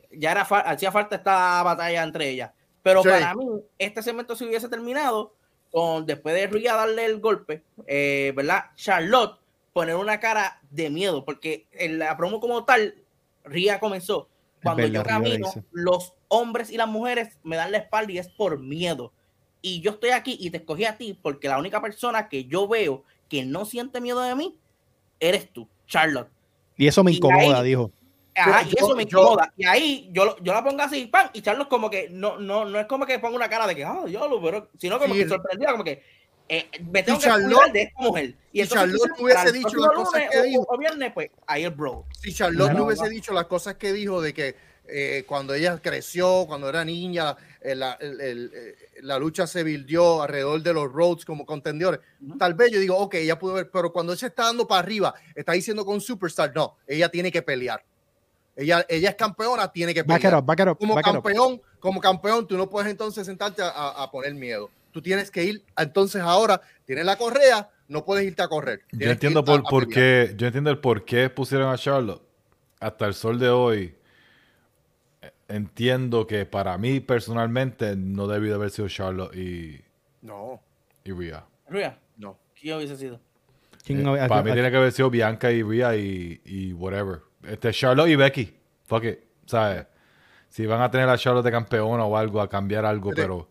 hacía falta esta batalla entre ellas. Pero para mí, este segmento si hubiese terminado después de Rhea darle el golpe, ¿verdad? Charlotte poner una cara de miedo, porque en la promo como tal, Rhea comenzó. Cuando yo camino, los hombres y las mujeres me dan la espalda y es por miedo. Y yo estoy aquí y te escogí a ti porque la única persona que yo veo que no siente miedo de mí eres tú, Charlotte. Y eso me incomoda, ahí, dijo. Ajá, y eso me incomoda. Y ahí yo la pongo así, ¡pam! Y Charlotte como que no es como que ponga una cara de que, pero, sino como que sorprendida, como que me tengo que cuidar de esta mujer. Y si Charlotte hubiese dicho las cosas que dijo, o viernes, pues ahí el bro. Si Charlotte no hubiese dicho las cosas que dijo de que cuando ella creció, cuando era niña, la lucha se buildió alrededor de los Rhodes como contendores. Tal vez yo digo, ok, ella pudo ver, pero cuando ella está dando para arriba, está diciendo con Superstar, no, ella tiene que pelear. Ella es campeona, tiene que pelear. Como campeón, tú no puedes entonces sentarte a poner miedo. Tú tienes que ir, entonces ahora tienes la correa, no puedes irte a correr. Yo entiendo el por qué pusieron a Charlotte. Hasta el sol de hoy, entiendo que para mí personalmente no debió haber sido Charlotte y Rhea. ¿Rhea? No. ¿Quién hubiese sido? Para mí tiene que haber sido Bianca y Rhea y whatever. Charlotte y Becky. Fuck it. ¿Sabes? Si van a tener a Charlotte de campeona o algo, a cambiar algo, pero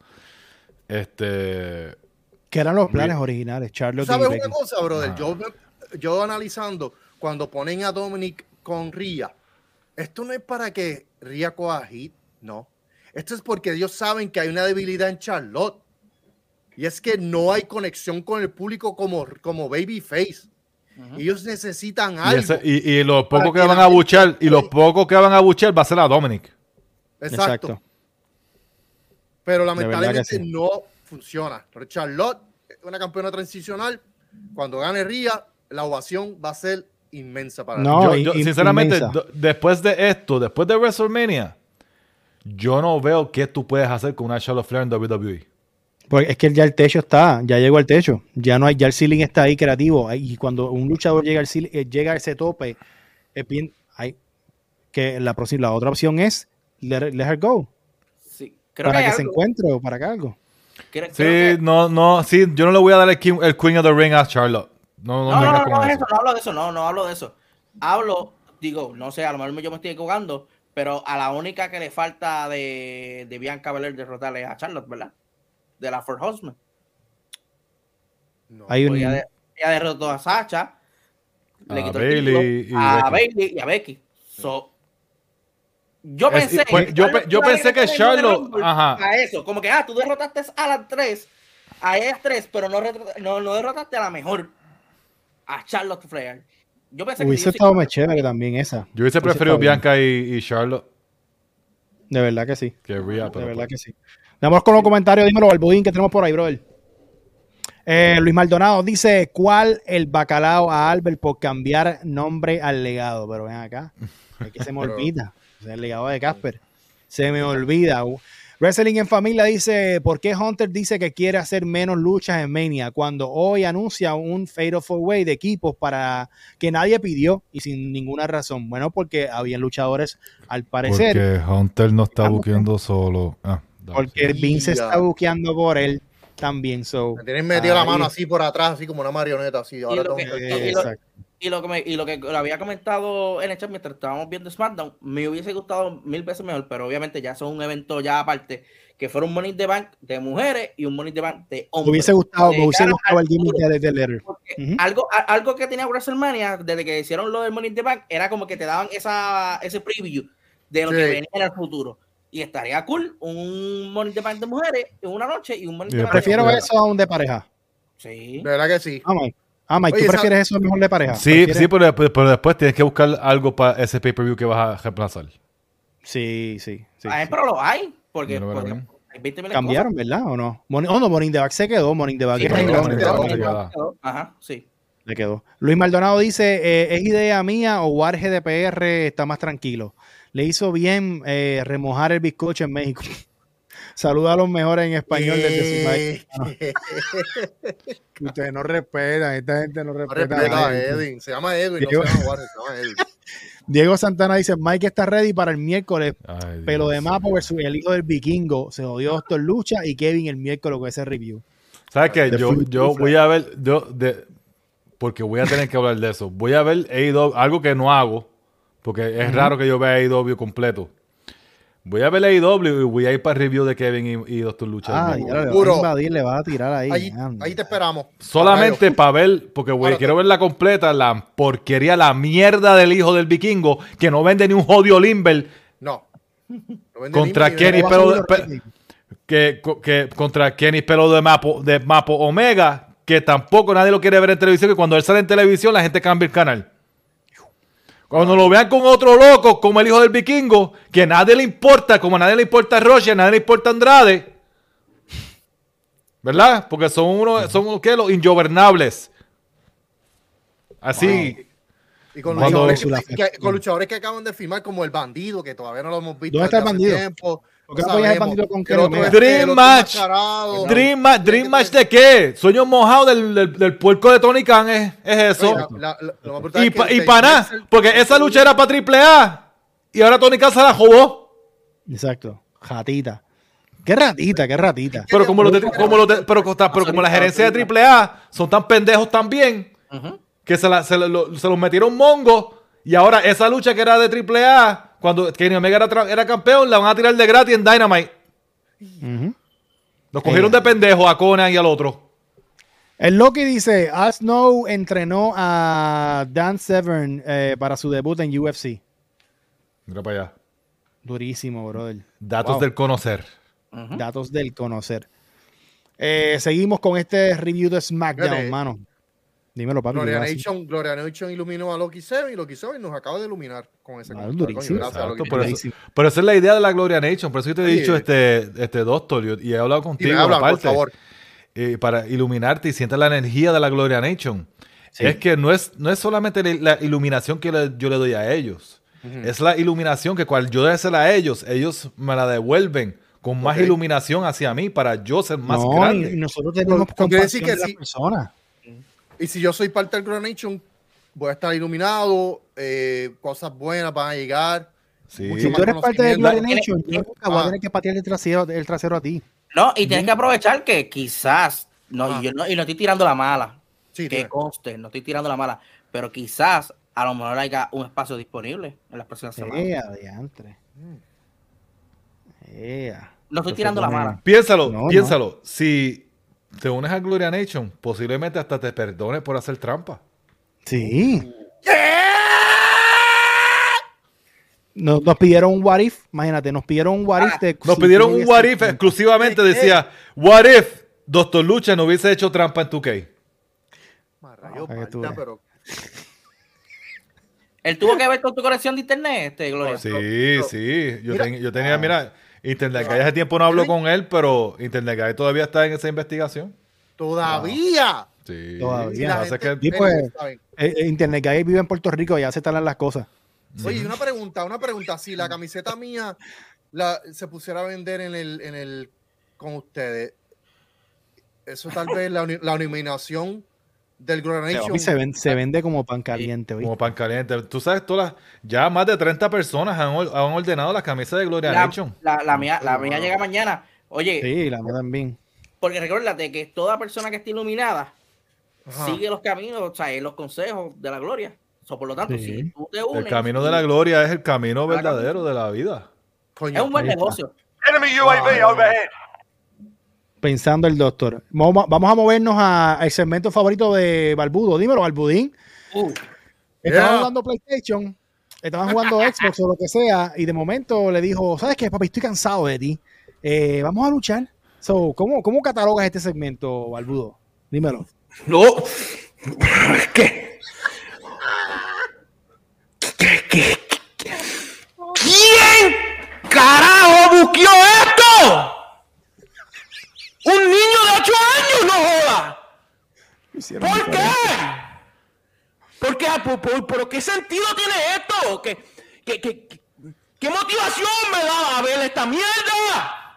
que eran los planes originales, Charlotte. ¿Sabes una cosa, brother? Yo analizando, cuando ponen a Dominic con Rhea, esto no es para que Rhea coja hit, no. Esto es porque ellos saben que hay una debilidad en Charlotte. Y es que no hay conexión con el público como babyface. Ellos necesitan algo. Y los pocos que van a buchar, va a ser a Dominic. Exacto. Pero lamentablemente no funciona. Pero Charlotte, una campeona transicional, cuando gane Rhea, la ovación va a ser inmensa para yo sinceramente, después de esto, después de WrestleMania, yo no veo qué tú puedes hacer con una Charlotte Flair en WWE. Pues es que ya el techo ya llegó al techo, ya el ceiling está ahí creativo, y cuando un luchador llega a ese tope, es bien, que la otra opción es let her go. Sí, para que se encuentre o para que algo. Sí, yo no le voy a dar el Queen of the Ring a Charlotte. No hablo de eso. Digo, no sé, a lo mejor yo me estoy equivocando, pero a la única que le falta de Bianca Belair derrotarle a Charlotte, ¿verdad? De la Four Horsemen. No. Ella derrotó a Sasha, le quitó Bayley, a Bayley y a Becky. Yo pensé que Charlotte a eso, como que tú derrotaste a ellas tres, pero no derrotaste a la mejor, a Charlotte Flair. Yo pensé hubiese estado más chévere también esa. Yo hubiese preferido Bianca y Charlotte. De verdad que sí. Que Rhea, de verdad que sí. Vamos con los comentarios. Dímelo, Balbudín, que tenemos por ahí, brother. Luis Maldonado dice: ¿cuál el bacalao a Albert por cambiar nombre al legado? Pero ven acá, es que se me olvida. Es el legado de Casper. Se me olvida. Wrestling en Familia dice: ¿por qué Hunter dice que quiere hacer menos luchas en Mania cuando hoy anuncia un Fatal 4-Way de equipos para que nadie pidió y sin ninguna razón? Bueno, porque habían luchadores, al parecer. Porque Hunter no está buqueando solo. Porque Vince está buqueando por él también. Me tienen metido la mano así por atrás, así como una marioneta. Así. Y lo que lo había comentado en el chat mientras estábamos viendo SmackDown, me hubiese gustado 1000 veces mejor, pero obviamente ya son un evento ya aparte, que fuera un Money in the Bank de mujeres y un Money in the Bank de hombres. Me hubiese gustado el gimmick de Letter. Algo que tenía WrestleMania, desde que hicieron lo del Money in the Bank, era como que te daban ese preview de lo que venía en el futuro. Y estaría cool un Money in the Bank de mujeres en una noche y un Money in the Bank. Prefiero eso a un de pareja. Sí. De verdad que sí. Mike, ¿tú prefieres eso mejor de pareja? Sí, pero después tienes que buscar algo para ese pay-per-view que vas a reemplazar. Sí. Pero lo hay, porque hay 20,000 cambiaron, cosas. ¿Verdad? ¿O no? Money in the Bank se quedó. Money in the Bank Ajá, sí. Le quedó. Luis Maldonado dice: ¿es idea mía o War GDPR está más tranquilo? Le hizo bien remojar el bizcocho en México. Saluda a los mejores en español desde su país. Ustedes no respetan, esta gente no respeta a Edwin. Se llama Edwin, no se llama Warren, se llama Edwin. Diego Santana dice: Mike está ready para el miércoles. Pelo de Mapo versus el hijo del vikingo. Se jodió Doctor Lucha y Kevin el miércoles con ese review. ¿Sabes qué? Yo voy a ver, porque voy a tener que hablar de eso. Voy a ver AEW, algo que no hago, porque es raro que yo vea AEW completo. Voy a ver AEW y voy a ir para el review de Kevin y Dr. Lucha. Le va a tirar ahí. Ahí te esperamos. Solamente para ver, porque quiero verla completa, la porquería, la mierda del hijo del vikingo, que no vende ni un jodido Limber. No. Contra Kenny contra Kenny Pelo de Mapo Omega, que tampoco nadie lo quiere ver en televisión, que cuando él sale en televisión la gente cambia el canal. Cuando lo vean con otro loco, como el hijo del vikingo, que a nadie le importa, como a nadie le importa a Roche, a nadie le importa a Andrade. ¿Verdad? Porque son los ingobernables. Así. Wow. Y con luchadores que acaban de firmar, como el bandido, que todavía no lo hemos visto. ¿Dónde está el bandido? Tiempo. ¿Por qué no apoyas el bandido con Dream Match. ¿Dream Match de qué? Sueño mojado del puerco de Tony Khan es eso. Y para nada, porque esa lucha era para AAA y ahora Tony Khan se la jodó. Exacto. Ratita. Qué ratita. Pero como la gerencia de AAA son tan pendejos también, que se los metieron mongo, y ahora esa lucha que era de AAA, cuando Kenny Omega era campeón, la van a tirar de gratis en Dynamite. Los cogieron de pendejo a Conan y al otro. El Loki dice, Al Snow entrenó a Dan Severn para su debut en UFC. Mira para allá. Durísimo, brother. Datos del conocer. Datos del conocer. Seguimos con este review de SmackDown, mano. Dímelo, papi. Gloria Nation iluminó a Loki 7 y Loki 7 nos acaba de iluminar con ese Pero esa es la idea de la Gloria Nation. Por eso yo te he dicho, doctor, y he hablado contigo aparte, para iluminarte y sientas la energía de la Gloria Nation. Sí. Es que no es solamente la iluminación que yo le doy a ellos. Es la iluminación que cual yo désela a ellos me la devuelven con más iluminación hacia mí para yo ser más grande. Y nosotros tenemos compasión de las personas. Y si yo soy parte del Gloria Nation, voy a estar iluminado, cosas buenas van a llegar. Sí. Si tú eres parte del Gloria Nation, yo nunca voy a tener que patear el trasero a ti. No, y tienes que aprovechar que quizás, y no estoy tirando la mala, que conste, no estoy tirando la mala, pero quizás a lo mejor haya un espacio disponible en las próximas semanas. No estoy tirando la mala. Piénsalo. Si te unes a Gloria Nation, posiblemente hasta te perdones por hacer trampa. Sí. Nos pidieron un what if, imagínate, nos pidieron un what if. Nos pidieron un what if exclusivamente, decía, what if Dr. Lucha no hubiese hecho trampa en 2K. ¿Él tuvo que ver con tu conexión de internet, Gloria? Sí. Yo tenía, mira, Internet Guy hace tiempo no hablo con él, pero Internet Guy todavía está en esa investigación. ¿Todavía? Sí. Todavía. Internet Guy vive en Puerto Rico y ya se talan las cosas. Oye, una pregunta. Si la camiseta mía se pusiera a vender en el con ustedes, eso tal vez la iluminación del Gloria Nation se vende como pan caliente. Como pan caliente. Tú sabes, ya más de 30 personas han ordenado las camisas de Gloria Nation. La mía llega mañana. Oye. Sí, la mía también. Porque recuérdate que toda persona que esté iluminada sigue los caminos, o sea, los consejos de la gloria. Por lo tanto, si tú te unes, el camino de la gloria es el camino verdadero de la vida. Es un buen negocio. Enemy UAV overhead. Pensando el doctor. Vamos a movernos al segmento favorito de Barbudo. Dímelo, Barbudín. Estaban jugando PlayStation, estaban jugando Xbox o lo que sea, y de momento le dijo, ¿sabes qué, papi? Estoy cansado de ti. Vamos a luchar. ¿Cómo catalogas este segmento, Barbudo? Dímelo. No. ¿Qué? ¿Quién carajo buqueó esto? ¡Un niño de 8 años, no joda! ¿Por qué? ¿Por qué sentido tiene esto? ¿Qué motivación me da a ver esta mierda?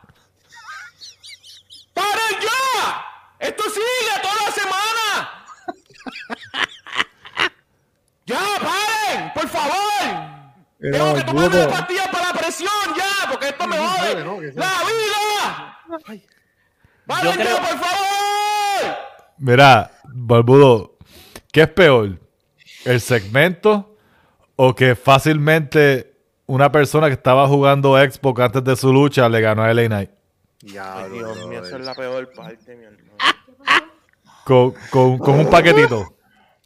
¡Paren ya! ¡Esto sigue toda la semana! ¡Ya, paren! ¡Por favor! Tengo que tomar una pastilla para la presión ya, porque esto me jode. ¡La vida! ¡Paren ya, por favor! Mira, Barbudo, ¿qué es peor? ¿El segmento o que fácilmente una persona que estaba jugando Xbox antes de su lucha le ganó a LA Knight? Ay, Dios mío, esa es la peor parte, mi hermano. Con un paquetito.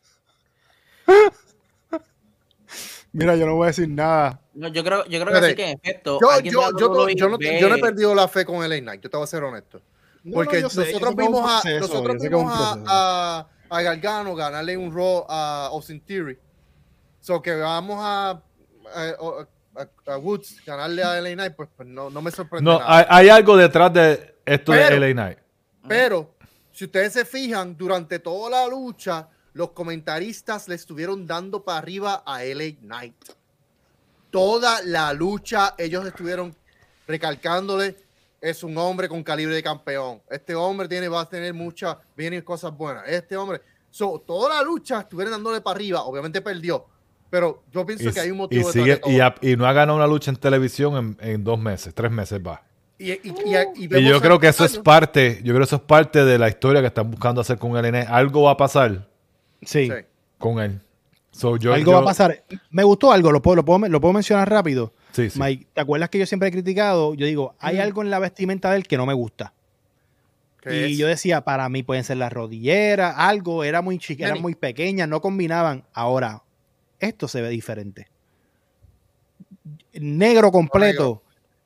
Mira, yo no voy a decir nada. No, yo creo que sí que en efecto. Yo no he perdido la fe con LA Knight, yo te voy a ser honesto. Porque nosotros vimos a Gargano ganarle un Raw a Austin Theory. So que vamos a Woods ganarle a LA Knight, pues no me sorprende nada. Hay algo detrás de esto de LA Knight. Pero, si ustedes se fijan, durante toda la lucha, los comentaristas le estuvieron dando para arriba a LA Knight. Toda la lucha, ellos estuvieron recalcándole, es un hombre con calibre de campeón. Este hombre va a tener vienen cosas buenas. Este hombre, toda la lucha estuvieron dándole para arriba. Obviamente perdió, pero yo pienso que hay un motivo y no ha ganado una lucha en televisión en 2 meses, 3 meses va. Y yo creo que eso es parte, de la historia que están buscando hacer con LA Knight. Algo va a pasar. Sí. Con él. Algo va a pasar. Me gustó algo, lo puedo mencionar rápido. Sí. Mike, ¿te acuerdas que yo siempre he criticado? Yo digo, hay algo en la vestimenta de él que no me gusta. Y yo decía, para mí pueden ser las rodilleras, algo, era muy chica, eran muy pequeñas, no combinaban. Ahora, esto se ve diferente. Negro completo.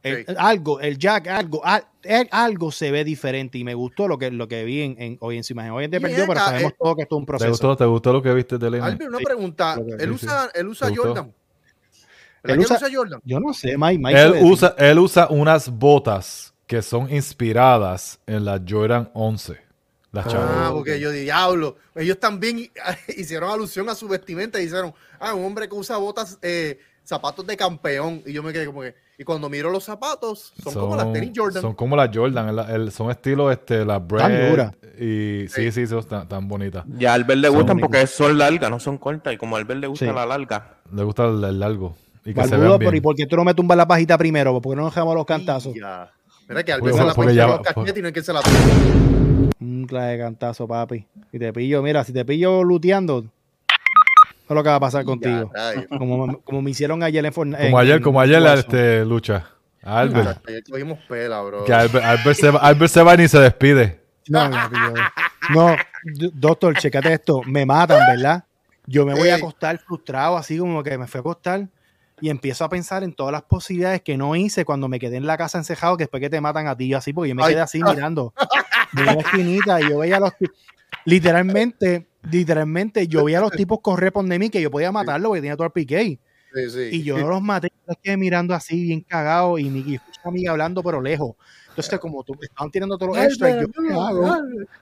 Algo se ve diferente y me gustó lo que vi hoy en su imagen. Hoy en día perdió, pero sabemos todo que esto es un proceso. ¿Te gustó lo que viste de LA? Albert, una pregunta. ¿Él usa Jordan? ¿Él usa Jordan? Yo no sé, Mike él usa unas botas que son inspiradas en la Jordan 11. Porque yo diablo. Ellos también hicieron alusión a su vestimenta y dijeron, un hombre que usa botas, zapatos de campeón. Y yo me quedé como que... Y cuando miro los zapatos, son como las tenis Jordan. Son como las Jordan. Son estilo las Bread. Tan dura. Y sí, son tan bonitas. Ya a Albert le gustan porque son largas, no son cortas. Y como a Albert le gusta la larga. Le gusta el largo. Y que Barbudo, pero ¿y por qué tú no me tumbas la pajita primero? ¿Por qué no nos dejamos los cantazos? Mira que Albert se la pincha los cachetes y no hay que se la tumba. Un clase de cantazo, papi. Si te pillo luteando, eso es lo que va a pasar contigo. Como me hicieron ayer en Fortnite. Como ayer lucha. Albert. Ayer cogimos pela, bro. Que Albert se va y ni se despide. No, doctor, checate esto. Me matan, ¿verdad? Yo me voy a acostar frustrado, así como que me fui a acostar y empiezo a pensar en todas las posibilidades que no hice cuando me quedé en la casa encejado, que después que te matan a ti, así, porque yo me quedé así mirando de una esquinita y yo veía a los tipos, literalmente yo veía a los tipos correr por de mí, que yo podía matarlo porque tenía todo el piqué. Y yo no los maté, yo quedé mirando así bien cagado y mi amiga hablando pero lejos. Entonces como tú me estaban tirando todos los extras, yo ¿qué hago?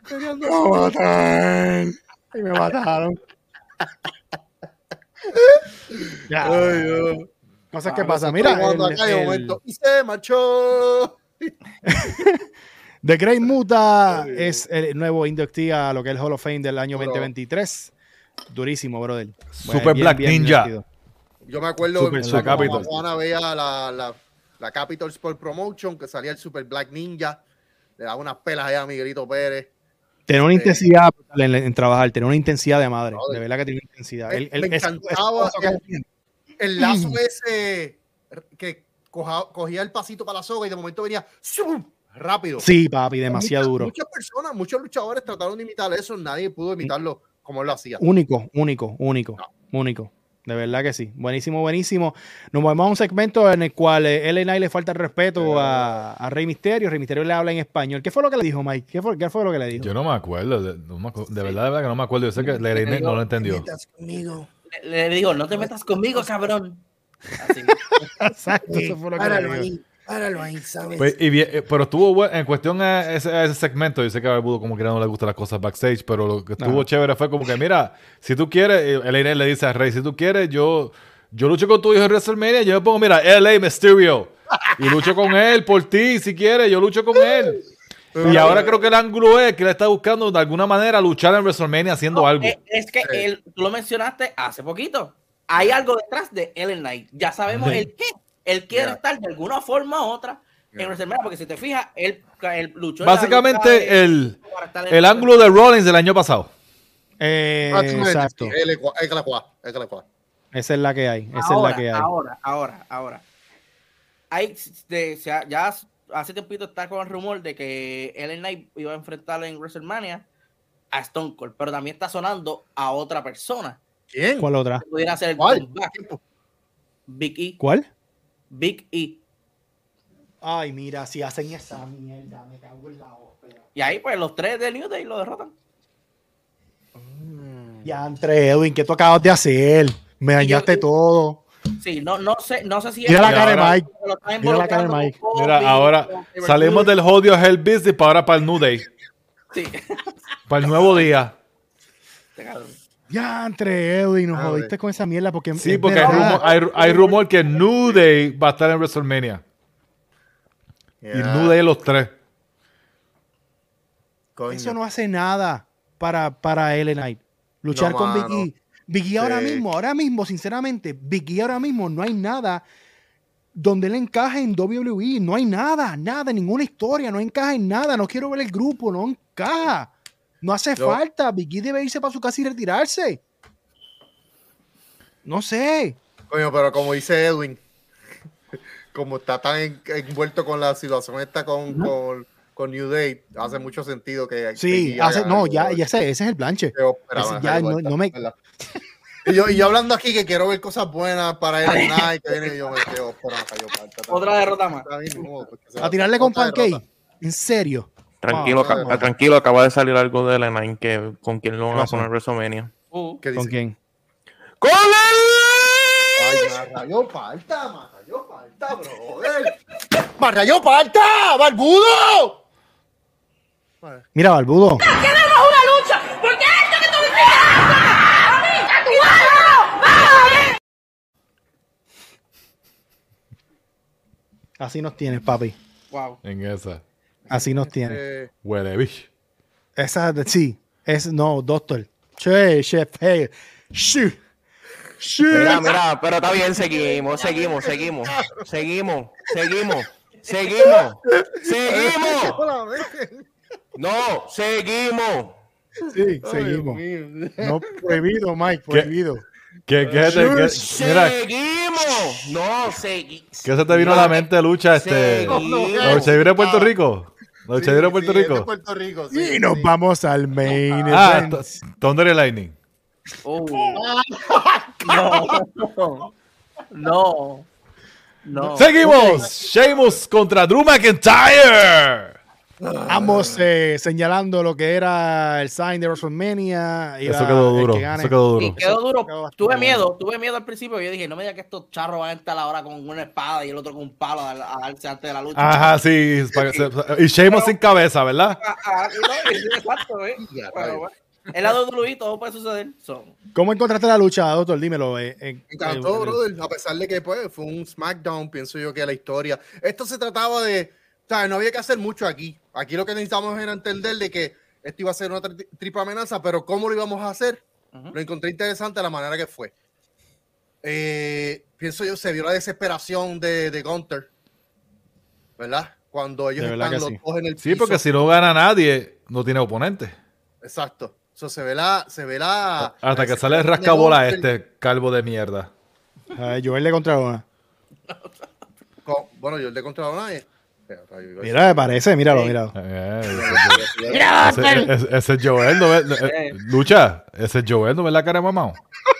Y me mataron. Cosas que pasan. Mira, y se marchó. The Great Muta es el nuevo inductee a lo que es el Hall of Fame del año 2023. Durísimo, brother. Super Black Ninja. Divertido. Yo me acuerdo cuando Juana veía la Capital Sport Promotion, que salía el Super Black Ninja, le daba unas pelas ahí a Miguelito Pérez. Tenía una intensidad en trabajar, tenía una intensidad de madre. De verdad que tenía una intensidad. Me encantaba el lazo ese que cogía el pasito para la soga y de momento venía ¡zum! Rápido. Sí, papi, demasiado duro. Muchas personas, muchos luchadores trataron de imitar eso, nadie pudo imitarlo como él lo hacía. Único. De verdad que sí. Buenísimo. Nos movemos a un segmento en el cual LA Knight le falta el respeto a Rey Mysterio. Rey Mysterio le habla en español. ¿Qué fue lo que le dijo, Mike? ¿Qué fue lo que le dijo? Yo no me acuerdo. De verdad que no me acuerdo. Yo sé que LA Knight no lo entendió. Le dijo, no te metas conmigo, cabrón. Así. Exacto, eso fue lo que le dijo. Páralo ahí, ¿sabes? Pues, pero estuvo bueno en cuestión a ese segmento. Yo sé que a Barbudo como que no le gustan las cosas backstage, pero lo que estuvo chévere fue como que, mira, si tú quieres, LA le dice a Rey, si tú quieres, yo lucho con tu hijo en WrestleMania, yo me pongo, mira, LA Mysterio, y lucho con él por ti, si quieres, yo lucho con él. Y ahora creo que el ángulo es que le está buscando de alguna manera luchar en WrestleMania haciendo algo. Es que tú lo mencionaste hace poquito. Hay algo detrás de LA Knight. Ya sabemos el qué. Él quiere estar de alguna forma u otra en WrestleMania, porque si te fijas, él luchó. Básicamente el ángulo de Rollins del año pasado. Exacto. Esa es la que hay. Ahora. Ya hace tiempito está con el rumor de que LA Knight iba a enfrentar en WrestleMania a Stone Cold, pero también está sonando a otra persona. ¿Quién? ¿Cuál otra? Pudiera ser ¿Cuál? Big E. ¿Cuál? Big E. Ay, mira, si hacen esa mierda, me cago en la ópera. Y ahí, pues, los 3 de New Day lo derrotan. Ya, entre Edwin, ¿qué tú acabas de hacer? Me dañaste todo. Sí, no sé si... Mira la cara de Mike. Mira la cara de Mike. Mira, ahora salimos del odio Hell Business para el New Day. Sí. Para el nuevo día. Ya, entre Edwin, nos jodiste con esa mierda porque... Sí, porque hay rumor que New Day va a estar en WrestleMania. Y New Day los 3. Coño. Eso no hace nada para LA Knight. Luchar con Big E. Big E ahora mismo, sinceramente, Big E ahora mismo no hay nada donde él encaje en WWE. No hay nada, ninguna historia, no encaja en nada. No quiero ver el grupo, no encaja. No hace falta. Big E debe irse para su casa y retirarse. No sé. Coño, pero como dice Edwin, como está tan envuelto con la situación esta con New Day, hace mucho sentido que... Sí, ese es el planche. Y yo hablando aquí que quiero ver cosas buenas para el Night, que viene yo me quedo, otra derrota más. A tirarle con Pancake. En serio. Tranquilo, acaba de salir algo de la Nine que con quién lo van a poner WrestleMania. ¿Con quién? ¡Con él! Ay, Marrayo falta, brother. ¡Marrayo falta! ¡Barbudo! Mira, Barbudo. ¡Queremos una lucha! ¡Porque esto que tú me dices! ¡A mí! ¡A tu lado! ¡Vamos! Así nos tienes, papi. Wow. En esa. Así nos tienes. Huele, bicho. Esa, sí. No, doctor. Che, chef, hey. Shoo. Mira, pero está bien, seguimos. No, seguimos. Sí, seguimos. No, prohibido, Mike, prohibido. Mira, Seguimos. No, seguimos. ¿qué se te vino a la mente, Lucha? ¿La lucha libre de Puerto Rico? ¿La lucha libre de Puerto Rico? De Puerto Rico, Y nos vamos al main event. Thunder y Lightning. No. ¡Seguimos! Sheamus contra Drew McIntyre. Ambos señalando lo que era el sign de WrestleMania. Eso quedó duro. Sí, quedó duro. Tuve miedo al principio. Yo dije, no me digas que estos charros van a estar ahora con una espada y el otro con un palo a darse antes de la lucha. Ajá, sí. Y Sheamus sin cabeza, ¿verdad? Exacto, pero bueno. El lado de Luis, todo puede suceder. ¿Cómo encontraste la lucha, doctor? Dímelo. Me encantó, brother. A pesar de que pues, fue un SmackDown, pienso yo que la historia. Esto se trataba de. O sea, no había que hacer mucho aquí. Aquí lo que necesitamos era entender de que esto iba a ser una triple amenaza, pero cómo lo íbamos a hacer, lo encontré interesante la manera que fue. Pienso yo, se vio la desesperación de Gunther, ¿verdad? Cuando ellos están los dos en el piso. Sí, porque si no gana nadie, no tiene oponente. Exacto. Eso se ve la hasta que sale el rascabola calvo de mierda. Joel de contra una. Bueno, Joel de contra una es... Mira, me parece, míralo. Ese es Joel, ¿no? Lucha, ese es Joel, ¿no ves la cara de mamá?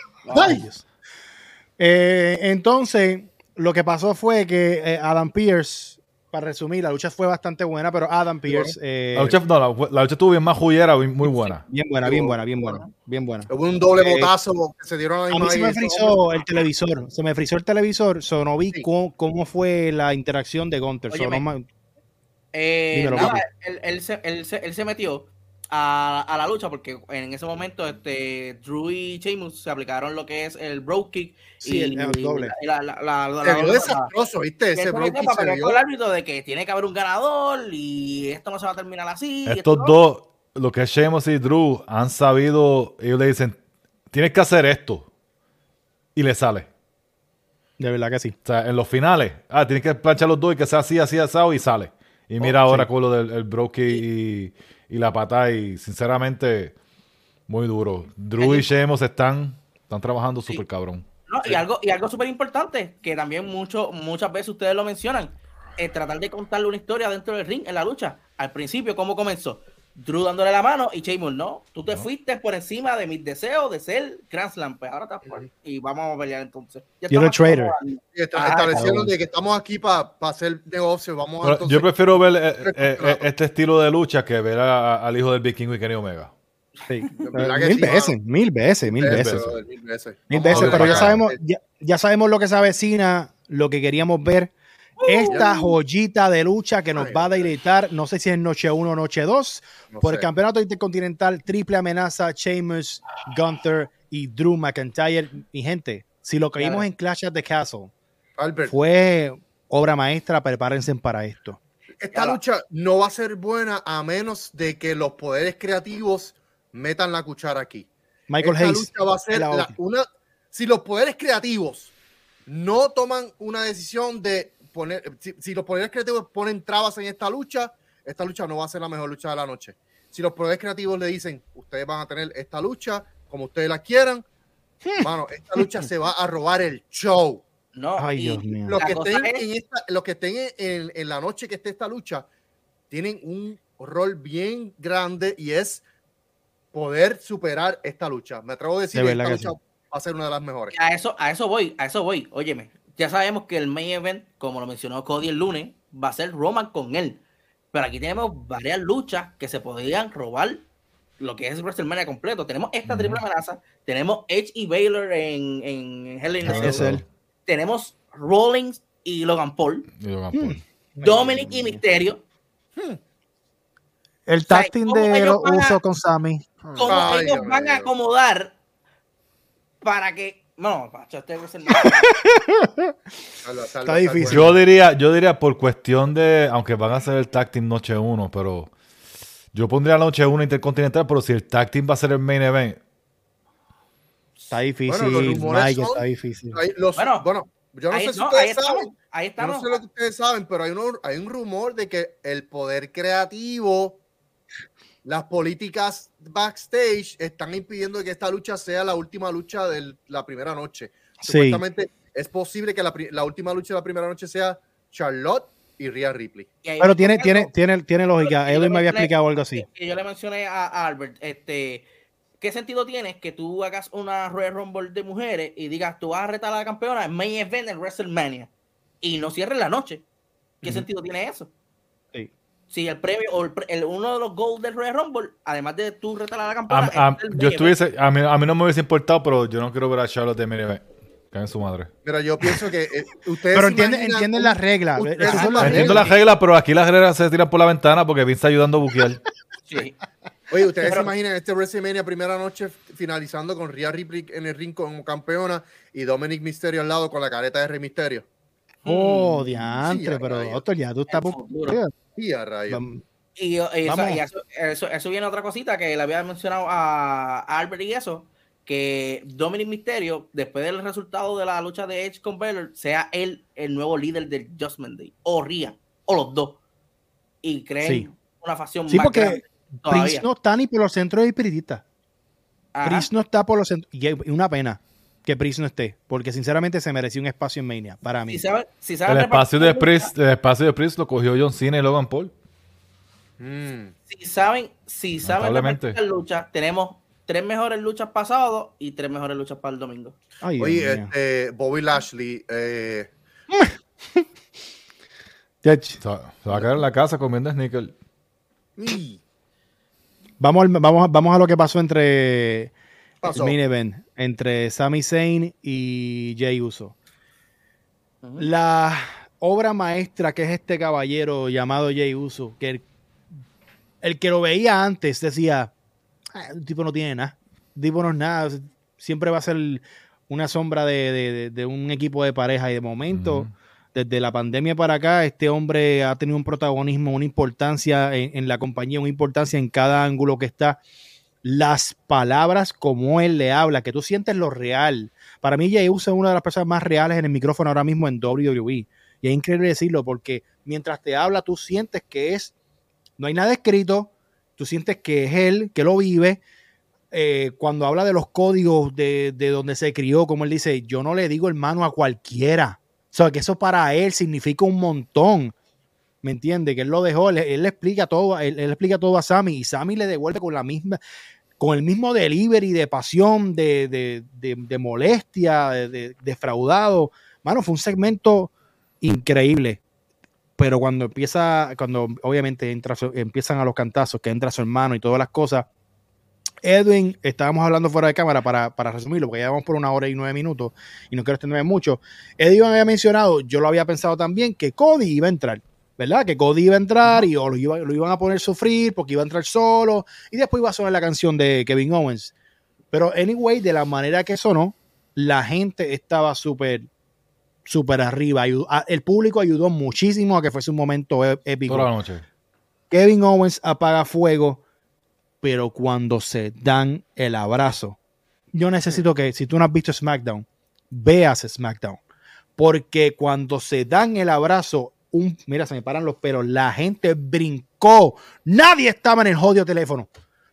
Entonces, lo que pasó fue que Adam Pearce, para resumir, la lucha fue bastante buena, pero Adam Pearce... la lucha estuvo bien más jullera, muy buena. Bien buena. Hubo un doble botazo que se dieron ahí. A mí se me frizó el televisor. No vi cómo fue la interacción de Gunther. Él se metió a la lucha porque en ese momento Drew y Sheamus se aplicaron lo que es el Brogue Kick el doble. Se vio desastroso, ¿viste? Ese Brogue Kick se vio. El árbitro de que tiene que haber un ganador y esto no se va a terminar así. Estos dos, lo que es Sheamus y Drew, han sabido, ellos le dicen, tienes que hacer esto. Y le sale. De verdad que sí. O sea, en los finales, tienes que planchar los dos y que sea así, asado y sale. Y mira ahora con lo del Brokey y la patada y sinceramente muy duro. Drew y Sheamus están trabajando súper cabrón. No, y algo súper importante, que también muchas veces ustedes lo mencionan, tratar de contarle una historia dentro del ring, en la lucha. Al principio, ¿cómo comenzó? Drew dándole la mano y Sheamus, no, tú te fuiste por encima de mis deseos de ser Grand Slam, pues ahora estás por y vamos a pelear entonces. You're a traitor. Establecieron de que estamos aquí para hacer negocio, vamos a yo prefiero ver este estilo de lucha que ver al hijo del Vikingo y Kenny Omega. Sí. Mil veces. Pero ya sabemos lo que se avecina, lo que queríamos ver. Esta joyita de lucha que nos va a deleitar, no sé si es noche 1 o noche 2, por el campeonato intercontinental, triple amenaza, Sheamus, Gunther y Drew McIntyre. Mi gente, si lo que vimos en Clash at the Castle fue obra maestra, prepárense para esto. Esta lucha no va a ser buena a menos de que los poderes creativos metan la cuchara aquí. Michael Esta Hayes lucha va a ser si los poderes creativos no toman una decisión de poner, si los poderes creativos ponen trabas en esta lucha no va a ser la mejor lucha de la noche. Si los poderes creativos le dicen, ustedes van a tener esta lucha como ustedes la quieran, mano, esta lucha se va a robar el show. No, ay, Dios mío. Los que estén en la noche que esté esta lucha tienen un rol bien grande y es poder superar esta lucha. Me atrevo a decir que esta lucha va a ser una de las mejores. A eso voy. Óyeme, ya sabemos que el main event, como lo mencionó Cody el lunes, va a ser Roman con él. Pero aquí tenemos varias luchas que se podrían robar lo que es WrestleMania completo. Tenemos esta triple amenaza, tenemos Edge y Baylor en Hell in a Cell. Tenemos Rollins y Logan Paul. Dominic y Mysterio. El tag team de Uso con Sami. ¿Cómo ellos van a acomodar para que... No, Pacho, está difícil. Yo diría por cuestión de, aunque van a hacer el tag team noche 1, pero yo pondría noche 1 intercontinental, pero si el tag team va a ser el main event. Está difícil, Mike, está difícil. Yo no sé si ustedes saben. Yo no sé lo que ustedes saben, pero hay un rumor de que el poder creativo, las políticas backstage están impidiendo que esta lucha sea la última lucha de la primera noche. Supuestamente es posible que la última lucha de la primera noche sea Charlotte y Rhea Ripley. Pero tiene lógica. Edwin me había explicado algo así. Yo le mencioné a Albert, ¿qué sentido tiene que tú hagas una Royal Rumble de mujeres y digas, tú vas a retar a la campeona en main event en WrestleMania y no cierres la noche? ¿Qué sentido tiene eso? Sí. Si el premio o uno de los goals del Royal Rumble, además de tú retar a la campeona, a mí no me hubiese importado, pero yo no quiero ver a Charlotte de main event. Caen su madre. Mira, yo pienso que ustedes. Pero entienden las reglas. Entiendo las reglas, pero aquí las reglas se tiran por la ventana porque Vince está ayudando a buquear. Sí. Oye, ustedes se imaginan este WrestleMania primera noche finalizando con Rhea Ripley en el ring como campeona y Dominic Mysterio al lado con la careta de Rey Mysterio. Oh, diantre, sí, pero otro ya tú estás y a rayo. Y eso viene otra cosita que le había mencionado a Albert y eso, que Dominic Mysterio, después del resultado de la lucha de Edge con Baylor, sea él el nuevo líder del Judgment Day, o Rhea, o los dos, y creen una facción más grande. Prince no está ni por los centros espiritistas. Prince no está por los centros. Y una pena que Prince no esté, porque sinceramente se merecía un espacio en Mania para mí. El espacio de Prince lo cogió John Cena y Logan Paul. Si saben la lucha, tenemos 3 mejores luchas para sábado y 3 mejores luchas para el domingo. Ay, oye, Bobby Lashley se va a quedar en la casa comiendo sneakers. Vamos a lo que pasó entre el main event, entre Sami Zayn y Jey Uso. La obra maestra que es este caballero llamado Jey Uso, que el que lo veía antes decía, el tipo no tiene nada, el tipo no es nada, siempre va a ser una sombra de un equipo de pareja, y de momento, desde la pandemia para acá, este hombre ha tenido un protagonismo, una importancia en la compañía, una importancia en cada ángulo que está. las palabras como él le habla, que tú sientes lo real. Para mí, Jey Uso es una de las personas más reales en el micrófono ahora mismo en WWE. Y es increíble decirlo porque mientras te habla, tú sientes que no hay nada escrito, tú sientes que es él, que lo vive. Cuando habla de los códigos de donde se crió, como él dice, yo no le digo hermano a cualquiera. O sea, que eso para él significa un montón. ¿Me entiende? Que él lo dejó, él le explica todo, él explica todo a Sammy y Sammy le devuelve con el mismo delivery de pasión, de molestia, de defraudado. Mano, fue un segmento increíble. Pero cuando obviamente empiezan a los cantazos, que entra su hermano y todas las cosas, Edwin, estábamos hablando fuera de cámara para resumirlo, porque ya vamos por 1 hora y 9 minutos y no quiero extenderme mucho. Edwin había mencionado, yo lo había pensado también, que Cody iba a entrar, ¿verdad? Que Cody iba a entrar y lo iban a poner sufrir porque iba a entrar solo y después iba a sonar la canción de Kevin Owens. Pero anyway, de la manera que sonó, la gente estaba súper arriba. El público ayudó muchísimo a que fuese un momento épico. Toda la noche. Kevin Owens apaga fuego, pero cuando se dan el abrazo, yo necesito que, si tú no has visto SmackDown, veas SmackDown, porque cuando se dan el abrazo, mira, se me paran los pelos, la gente brincó, nadie estaba en el jodido teléfono,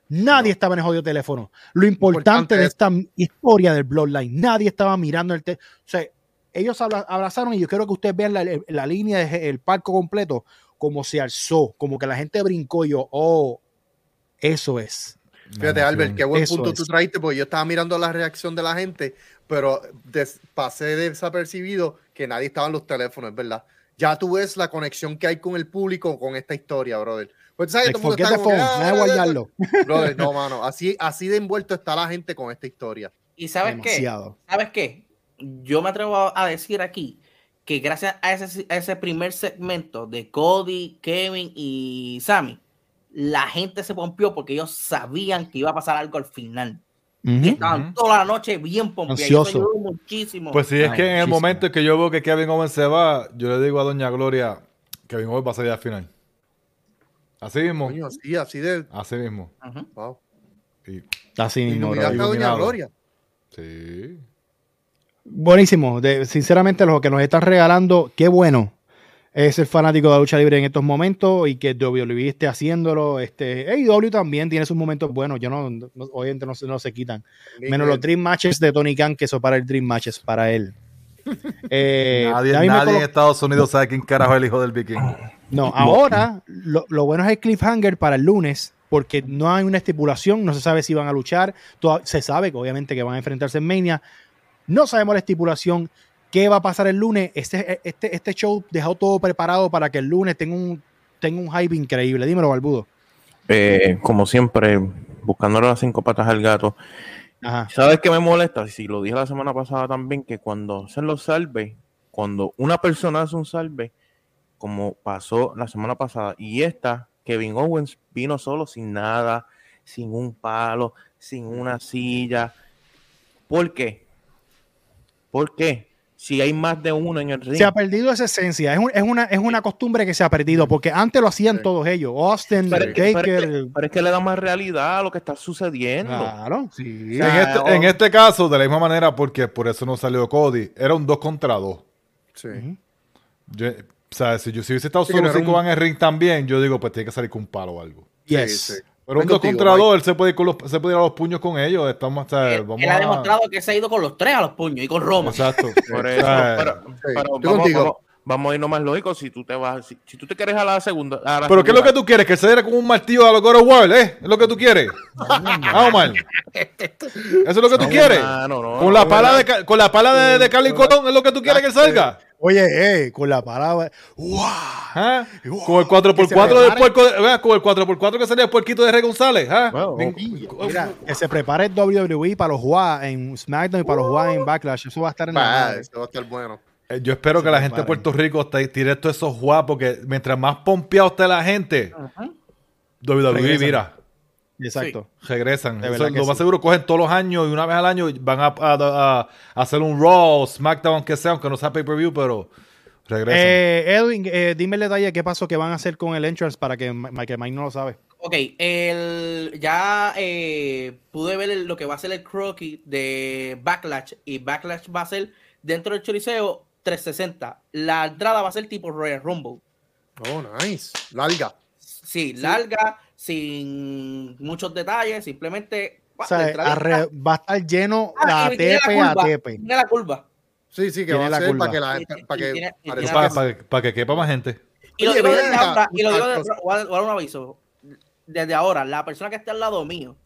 lo importante de esta historia del Bloodline, nadie estaba mirando el teléfono, o sea, ellos abrazaron y yo quiero que ustedes vean la línea del palco completo, como se alzó, como que la gente brincó y yo, eso es. Fíjate, Albert, qué buen punto tú traiste, porque yo estaba mirando la reacción de la gente, pero pasé desapercibido que nadie estaba en los teléfonos, es verdad. Ya tú ves la conexión que hay con el público con esta historia, brother. Pues sabes, todo el mundo está como brother, no, mano, así de envuelto está la gente con esta historia. ¿Y sabes qué? ¿Sabes qué? Yo me atrevo a decir aquí que gracias a ese primer segmento de Cody, Kevin y Sammy, la gente se pompió porque ellos sabían que iba a pasar algo al final. Y estaban toda la noche bien pompeados. Eso ayudó muchísimo. Pues sí, es que en el momento en que yo veo que Kevin Owens se va, yo le digo a Doña Gloria, Kevin Owens va a salir al final. Así mismo. Coño, sí, así mismo. Wow. Así mismo. Y Doña Gloria. Sí. Buenísimo. Sinceramente, lo que nos están regalando, qué bueno es el fanático de la lucha libre en estos momentos y que WWE esté haciéndolo. AEW también tiene sus momentos buenos. Obviamente no se quitan. Menos los Dream Matches de Tony Khan, que eso para el Dream Matches, para él. Nadie en Estados Unidos sabe quién carajo es el hijo del vikingo. No, ahora lo bueno es el cliffhanger para el lunes, porque no hay una estipulación, no se sabe si van a luchar. Se sabe que obviamente que van a enfrentarse en Mania. No sabemos la estipulación. ¿Qué va a pasar el lunes? Este show dejó todo preparado para que el lunes tenga un hype increíble. Dímelo, Barbudo. Como siempre, buscándole las 5 patas al gato. Ajá. ¿Sabes qué me molesta? Si lo dije la semana pasada también, que cuando hacen los salves, cuando una persona hace un salve, como pasó la semana pasada, y Kevin Owens vino solo, sin nada, sin un palo, sin una silla. ¿Por qué? ¿Por qué? Si hay más de uno en el ring. Se ha perdido esa esencia. Es una costumbre que se ha perdido, porque antes lo hacían todos ellos. Austin, Taker. Pero es que le da más realidad a lo que está sucediendo. Claro, sí. En este caso, de la misma manera, porque por eso no salió Cody, era un 2 contra 2. Sí. Si hubiese estado solo 5 van en el ring también, yo digo, pues tiene que salir con un palo o algo. Yes. Sí. Pero un 2 contra 2, él se puede ir a los puños con ellos. Él ha demostrado que se ha ido con los 3 a los puños y con Roma. Exacto. Por eso, vamos a ir nomás lógico. Si tú te vas, si tú te quieres a la segunda. Pero ¿qué es lo que tú quieres? Que se diera con un martillo a los God of War, ¿Es lo que tú quieres? Omar. ¿Eso es lo que tú quieres? Con la pala de Carly Colón, ¿es lo que tú quieres que salga? Oye, con la palabra. ¡Wow! Con el 4x4 del puerco, con el 4x4 que salía el puerquito de Rey González. Mira, que se prepare el WWE para los juegos en SmackDown y para los juegos en Backlash. Eso va a estar en eso va a estar bueno. Yo espero que la gente de Puerto Rico tire todos esos juegos, porque mientras más pompeado esté la gente, WWE, mira. Exacto. Sí. Regresan. Lo más seguro cogen todos los años y una vez al año van a hacer un Raw, SmackDown, aunque no sea pay-per-view, pero regresan. Edwin, dime el detalle, ¿qué pasó que van a hacer con el entrance para que Mike no lo sabe? Ok, ya pude ver lo que va a ser el croquis de Backlash, y Backlash va a ser dentro del Choliseo 360. La entrada va a ser tipo Royal Rumble. Oh, nice. Larga. Sí, larga, sin muchos detalles, simplemente... O sea, va a estar lleno a tepe. Tiene la curva. Sí, que Tiene va a la ser curva. para que quepa más gente. Y lo Oye, digo ven desde acá, ahora, muchachos. voy a dar un aviso. Desde ahora, la persona que esté al lado mío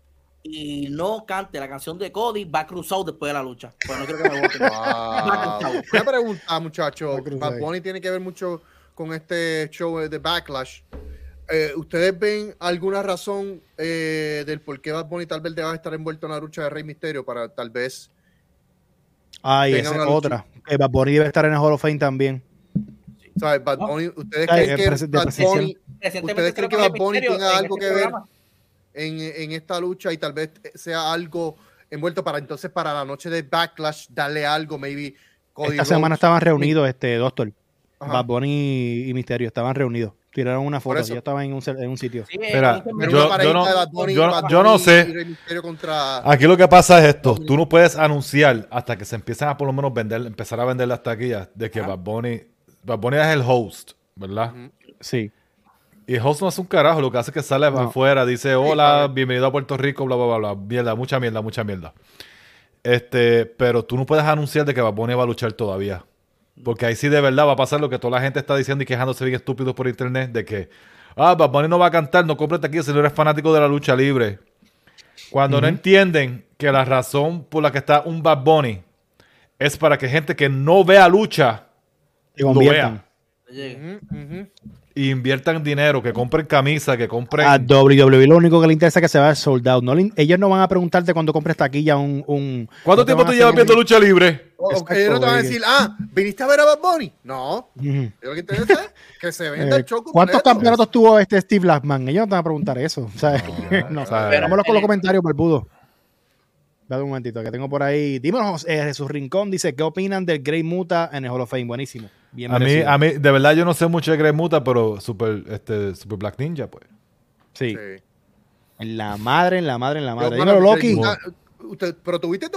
y no cante la canción de Cody va cruzado después de la lucha. Pues no creo que me voten. Una pregunta, muchachos. Va cruzado. Bad Bunny tiene que ver mucho con este show de Backlash. ¿Ustedes ven alguna razón del por qué Bad Bunny tal vez deba estar envuelto en la lucha de Rey Mysterio para tal vez... Ay, tenga esa es una lucha? otra. Bad Bunny debe estar en el Hall of Fame también. ¿Sabes? Bad Bunny, ¿ustedes Ay, creen que de Bad precisión. Bunny, ¿ustedes creen que Bad Bunny tenga algo que ver en esta lucha y tal vez sea algo envuelto para entonces para la noche de Backlash darle algo, maybe Cody Esta Rhodes? semana estaban reunidos, Doctor. Ajá. Bad Bunny y Mysterio estaban reunidos. Tiraron una foto. eso. Yo estaba en un sitio. Sí, Mira, Pero yo una parejita no- de Bad Bunny, yo no- Bad yo no Bunny sé. y Rey Mysterio contra... Aquí lo que pasa es esto. Tú no puedes anunciar hasta que se empiezan a por lo menos empezar a vender las taquillas de que Bad Bunny es el host, ¿verdad? Sí. Y el host no hace un carajo. Lo que hace es que sale afuera, dice hola, bienvenido a Puerto Rico, bla, bla, bla, bla. Mierda, mucha mierda. Pero tú no puedes anunciar de que Bad Bunny va a luchar todavía. Porque ahí sí de verdad va a pasar lo que toda la gente está diciendo y quejándose bien estúpidos por internet de que Bad Bunny no va a cantar, no compres aquí si no eres fanático de la lucha libre. Cuando no entienden que la razón por la que está un Bad Bunny es para que gente que no vea lucha Que lo conviertan. vea. Y inviertan dinero, que compren camisa, que compren... A WWE lo único que le interesa es que se vaya sold out. Ellos no van a preguntarte cuando compres taquilla un ¿Cuánto tiempo tú llevas viendo lucha libre? Ellos no te van a decir, ¿viniste a ver a Bad Bunny? No. Ujú. Lo que interesa es que se venda el show ¿Cuántos completo. campeonatos tuvo Steve Blackman? Ellos no te van a preguntar eso. ¿Sabes? No, ¿sabes? vámonos con los comentarios, barbudo. Dame un momentito, que tengo por ahí. Dímelo, Jesús Rincón dice, ¿qué opinan del Great Muta en el Hall of Fame? Buenísimo. Bien merecido. A mí, de verdad, yo no sé mucho de Grey Muta, pero Super Black Ninja, pues. Sí. Sí. En la madre. Yo, Dímelo, Loki. Pero tuviste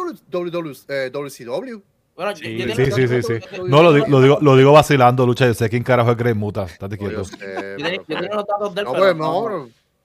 WCW. Bueno, Sí, yo Sí, tengo- sí. No, lo digo vacilando, lucha. Yo sé quién carajo es Grey Muta. Estate quieto. yo tengo los datos del No, pero pues no. no.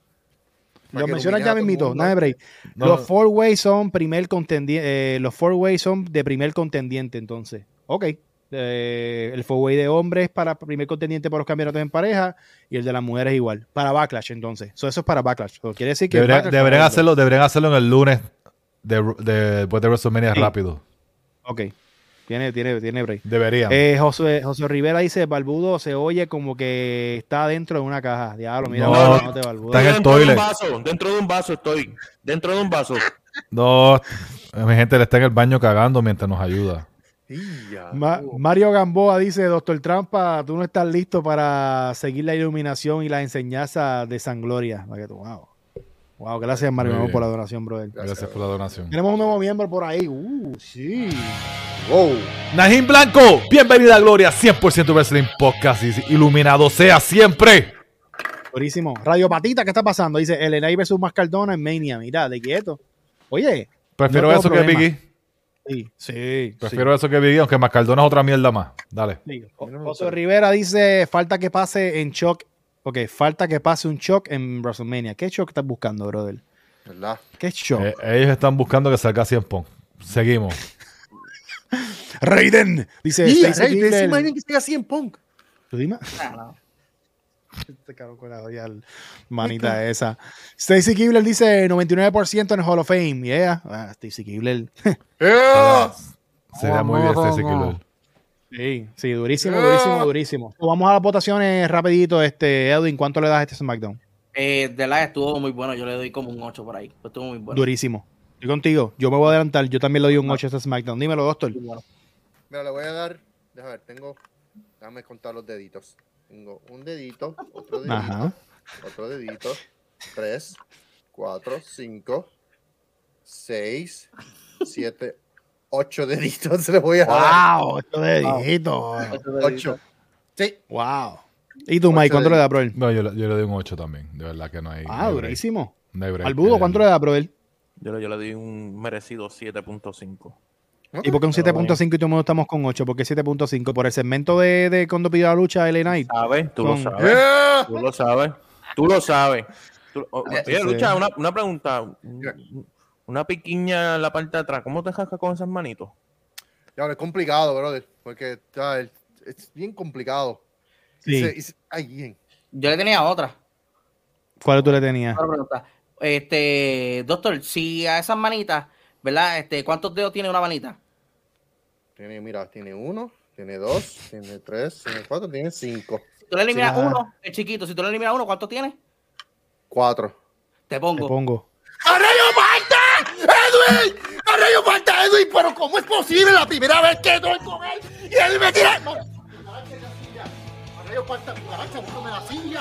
Lo mencionas ya mismito, nada de break. No. Los four ways son primer contendiente. Los four ways son de primer contendiente, entonces. Ok. El four way de hombres para primer contendiente por los campeonatos en pareja y el de las mujeres igual. Para Backlash, entonces. Eso es para Backlash. Quiere decir que Deberían hacerlo en el lunes después de WrestleMania Sí. rápido. Ok. Tiene break. Deberían. José Rivera dice, Barbudo se oye como que está dentro de una caja. Diablo, mira, No, no te Barbudo. Está en el Dentro de un toilet. vaso, dentro de un vaso estoy. Dentro de un vaso. No, mi gente le está en el baño cagando mientras nos ayuda. Mario Gamboa dice, Doctor Trampa, tú no estás listo para seguir la iluminación y la enseñanza de San Gloria. Wow, gracias Mario Muy Gamboa bien. por la donación, brother. Gracias por la donación. Tenemos un nuevo miembro por ahí. Sí. Wow. Najim Blanco, bienvenida a Gloria, 100% Wrestling Podcast. Iluminado sea siempre. Buenísimo. Radio Patita, ¿qué está pasando? Dice, LNA versus Mascardona en Mania. Mira, de quieto. Oye. Prefiero no tengo eso que problema. Biggie. Sí. Prefiero eso que Biggie, aunque Mascardona es otra mierda más. Dale. José Rivera dice, falta que pase en shock. Ok, falta que pase un shock en WrestleMania. ¿Qué shock estás buscando, brother? ¿Verdad? ¿Qué shock? Ellos están buscando que salga 100 Punk. Seguimos. Raiden. Dice, Sí, Stacey ¿se Gibler. imaginan que sea 100 Punk? ¿Tú dime? No. Este cabrón con la jodida manita esa. Stacey Gibler dice 99% en el Hall of Fame. Yeah. Stacey Gibler. Sería muy bien Stacy Killer. Sí, durísimo. Vamos a las votaciones rapidito. Edwin, ¿cuánto le das a este SmackDown? De la estuvo muy bueno, yo le doy como un 8 por ahí. Estuvo muy bueno. Durísimo. Estoy contigo. Yo me voy a adelantar. Yo también le doy un 8 a este SmackDown. Dímelo, doctor. Mira, le voy a dar. Déjame ver, déjame contar los deditos. Tengo un dedito, otro dedito, Ajá. otro dedito. 3, 4, 5, 6, 7, 8 deditos. Le voy a dar. ¡Wow! 8 deditos. 8. Sí. ¡Wow! ¿Y tú, Mike, cuánto le da, brother? No, yo le doy un 8 también. De verdad que no hay. Durísimo. No hay break. Al Budo, ¿cuánto le da, brother? Yo le doy un merecido 7.5. ¿Y por qué un 7.5 y todo el mundo estamos con 8? ¿Por qué 7.5? ¿Por el segmento de cuando pidió la lucha LA Knight? ¿Sabes? Tú lo sabes. Tú lo sabes. Tú lo sabes. Oye, Lucha, una pregunta. Una piquiña en la parte de atrás. ¿Cómo te jascas con esas manitos? Ya, es complicado, brother. Porque es bien complicado. Sí. Bien. Yo le tenía otra. ¿Cuál tú le tenías? Doctor, si a esas manitas, ¿verdad? ¿Cuántos dedos tiene una manita? Tiene 1, tiene 2, tiene 3, tiene 4, tiene 5. Si tú le eliminas uno, es chiquito. Si tú le eliminas uno, ¿cuántos tiene? 4. Te pongo. ¡Arrayo falta! ¡Edwin! ¡Arrayo falta, Edwin! Pero ¿cómo es posible la primera vez que doy con él? Y él me tira... ¡No! ¡Arrayo falta! ¡Búscame la silla!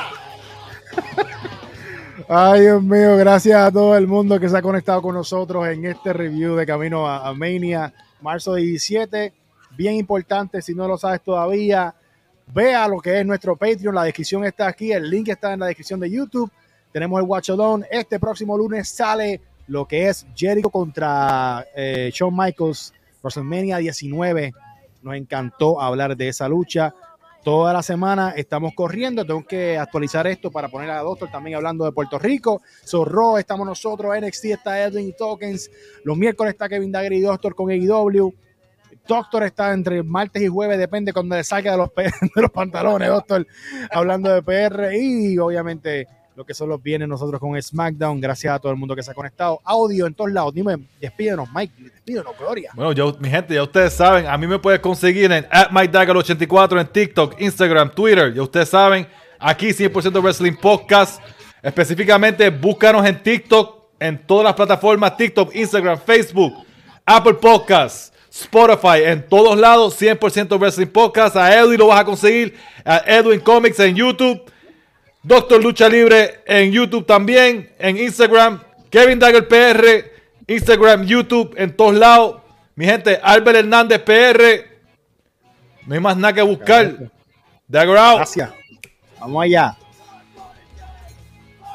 Ay, Dios mío, gracias a todo el mundo que se ha conectado con nosotros en este review de Camino a Mania, marzo 17. Bien importante, si no lo sabes todavía, vea lo que es nuestro Patreon. La descripción está aquí, el link está en la descripción de YouTube. Tenemos el Watch Alone. Este próximo lunes sale lo que es Jericho contra Shawn Michaels, WrestleMania 19. Nos encantó hablar de esa lucha. Toda la semana estamos corriendo, tengo que actualizar esto para poner a Doctor también hablando de Puerto Rico. Zorro, estamos nosotros, NXT está Edwin y Tokens. Los miércoles está Kevin Dagger y Doctor con AEW. Doctor está entre martes y jueves, depende cuando le salga de los pantalones, Doctor, hablando de PR. Y obviamente lo que son los viernes nosotros con SmackDown. Gracias a todo el mundo que se ha conectado. Audio en todos lados. Dime, despídenos, Mike. Despídenos, Gloria. Bueno, mi gente, ya ustedes saben, a mí me puedes conseguir en @MikeDagger84 en TikTok, Instagram, Twitter. Ya ustedes saben, aquí 100% Wrestling Podcast. Específicamente, búscanos en TikTok, en todas las plataformas, TikTok, Instagram, Facebook, Apple Podcasts, Spotify, en todos lados, 100% Wrestling Podcast. A Edwin lo vas a conseguir, a Edwin Comics en YouTube. Doctor Lucha Libre en YouTube también, en Instagram, Kevin Dagger PR, Instagram, YouTube, en todos lados. Mi gente, Albert Hernández PR, no hay más nada que buscar. Dagger out. Gracias. Vamos allá.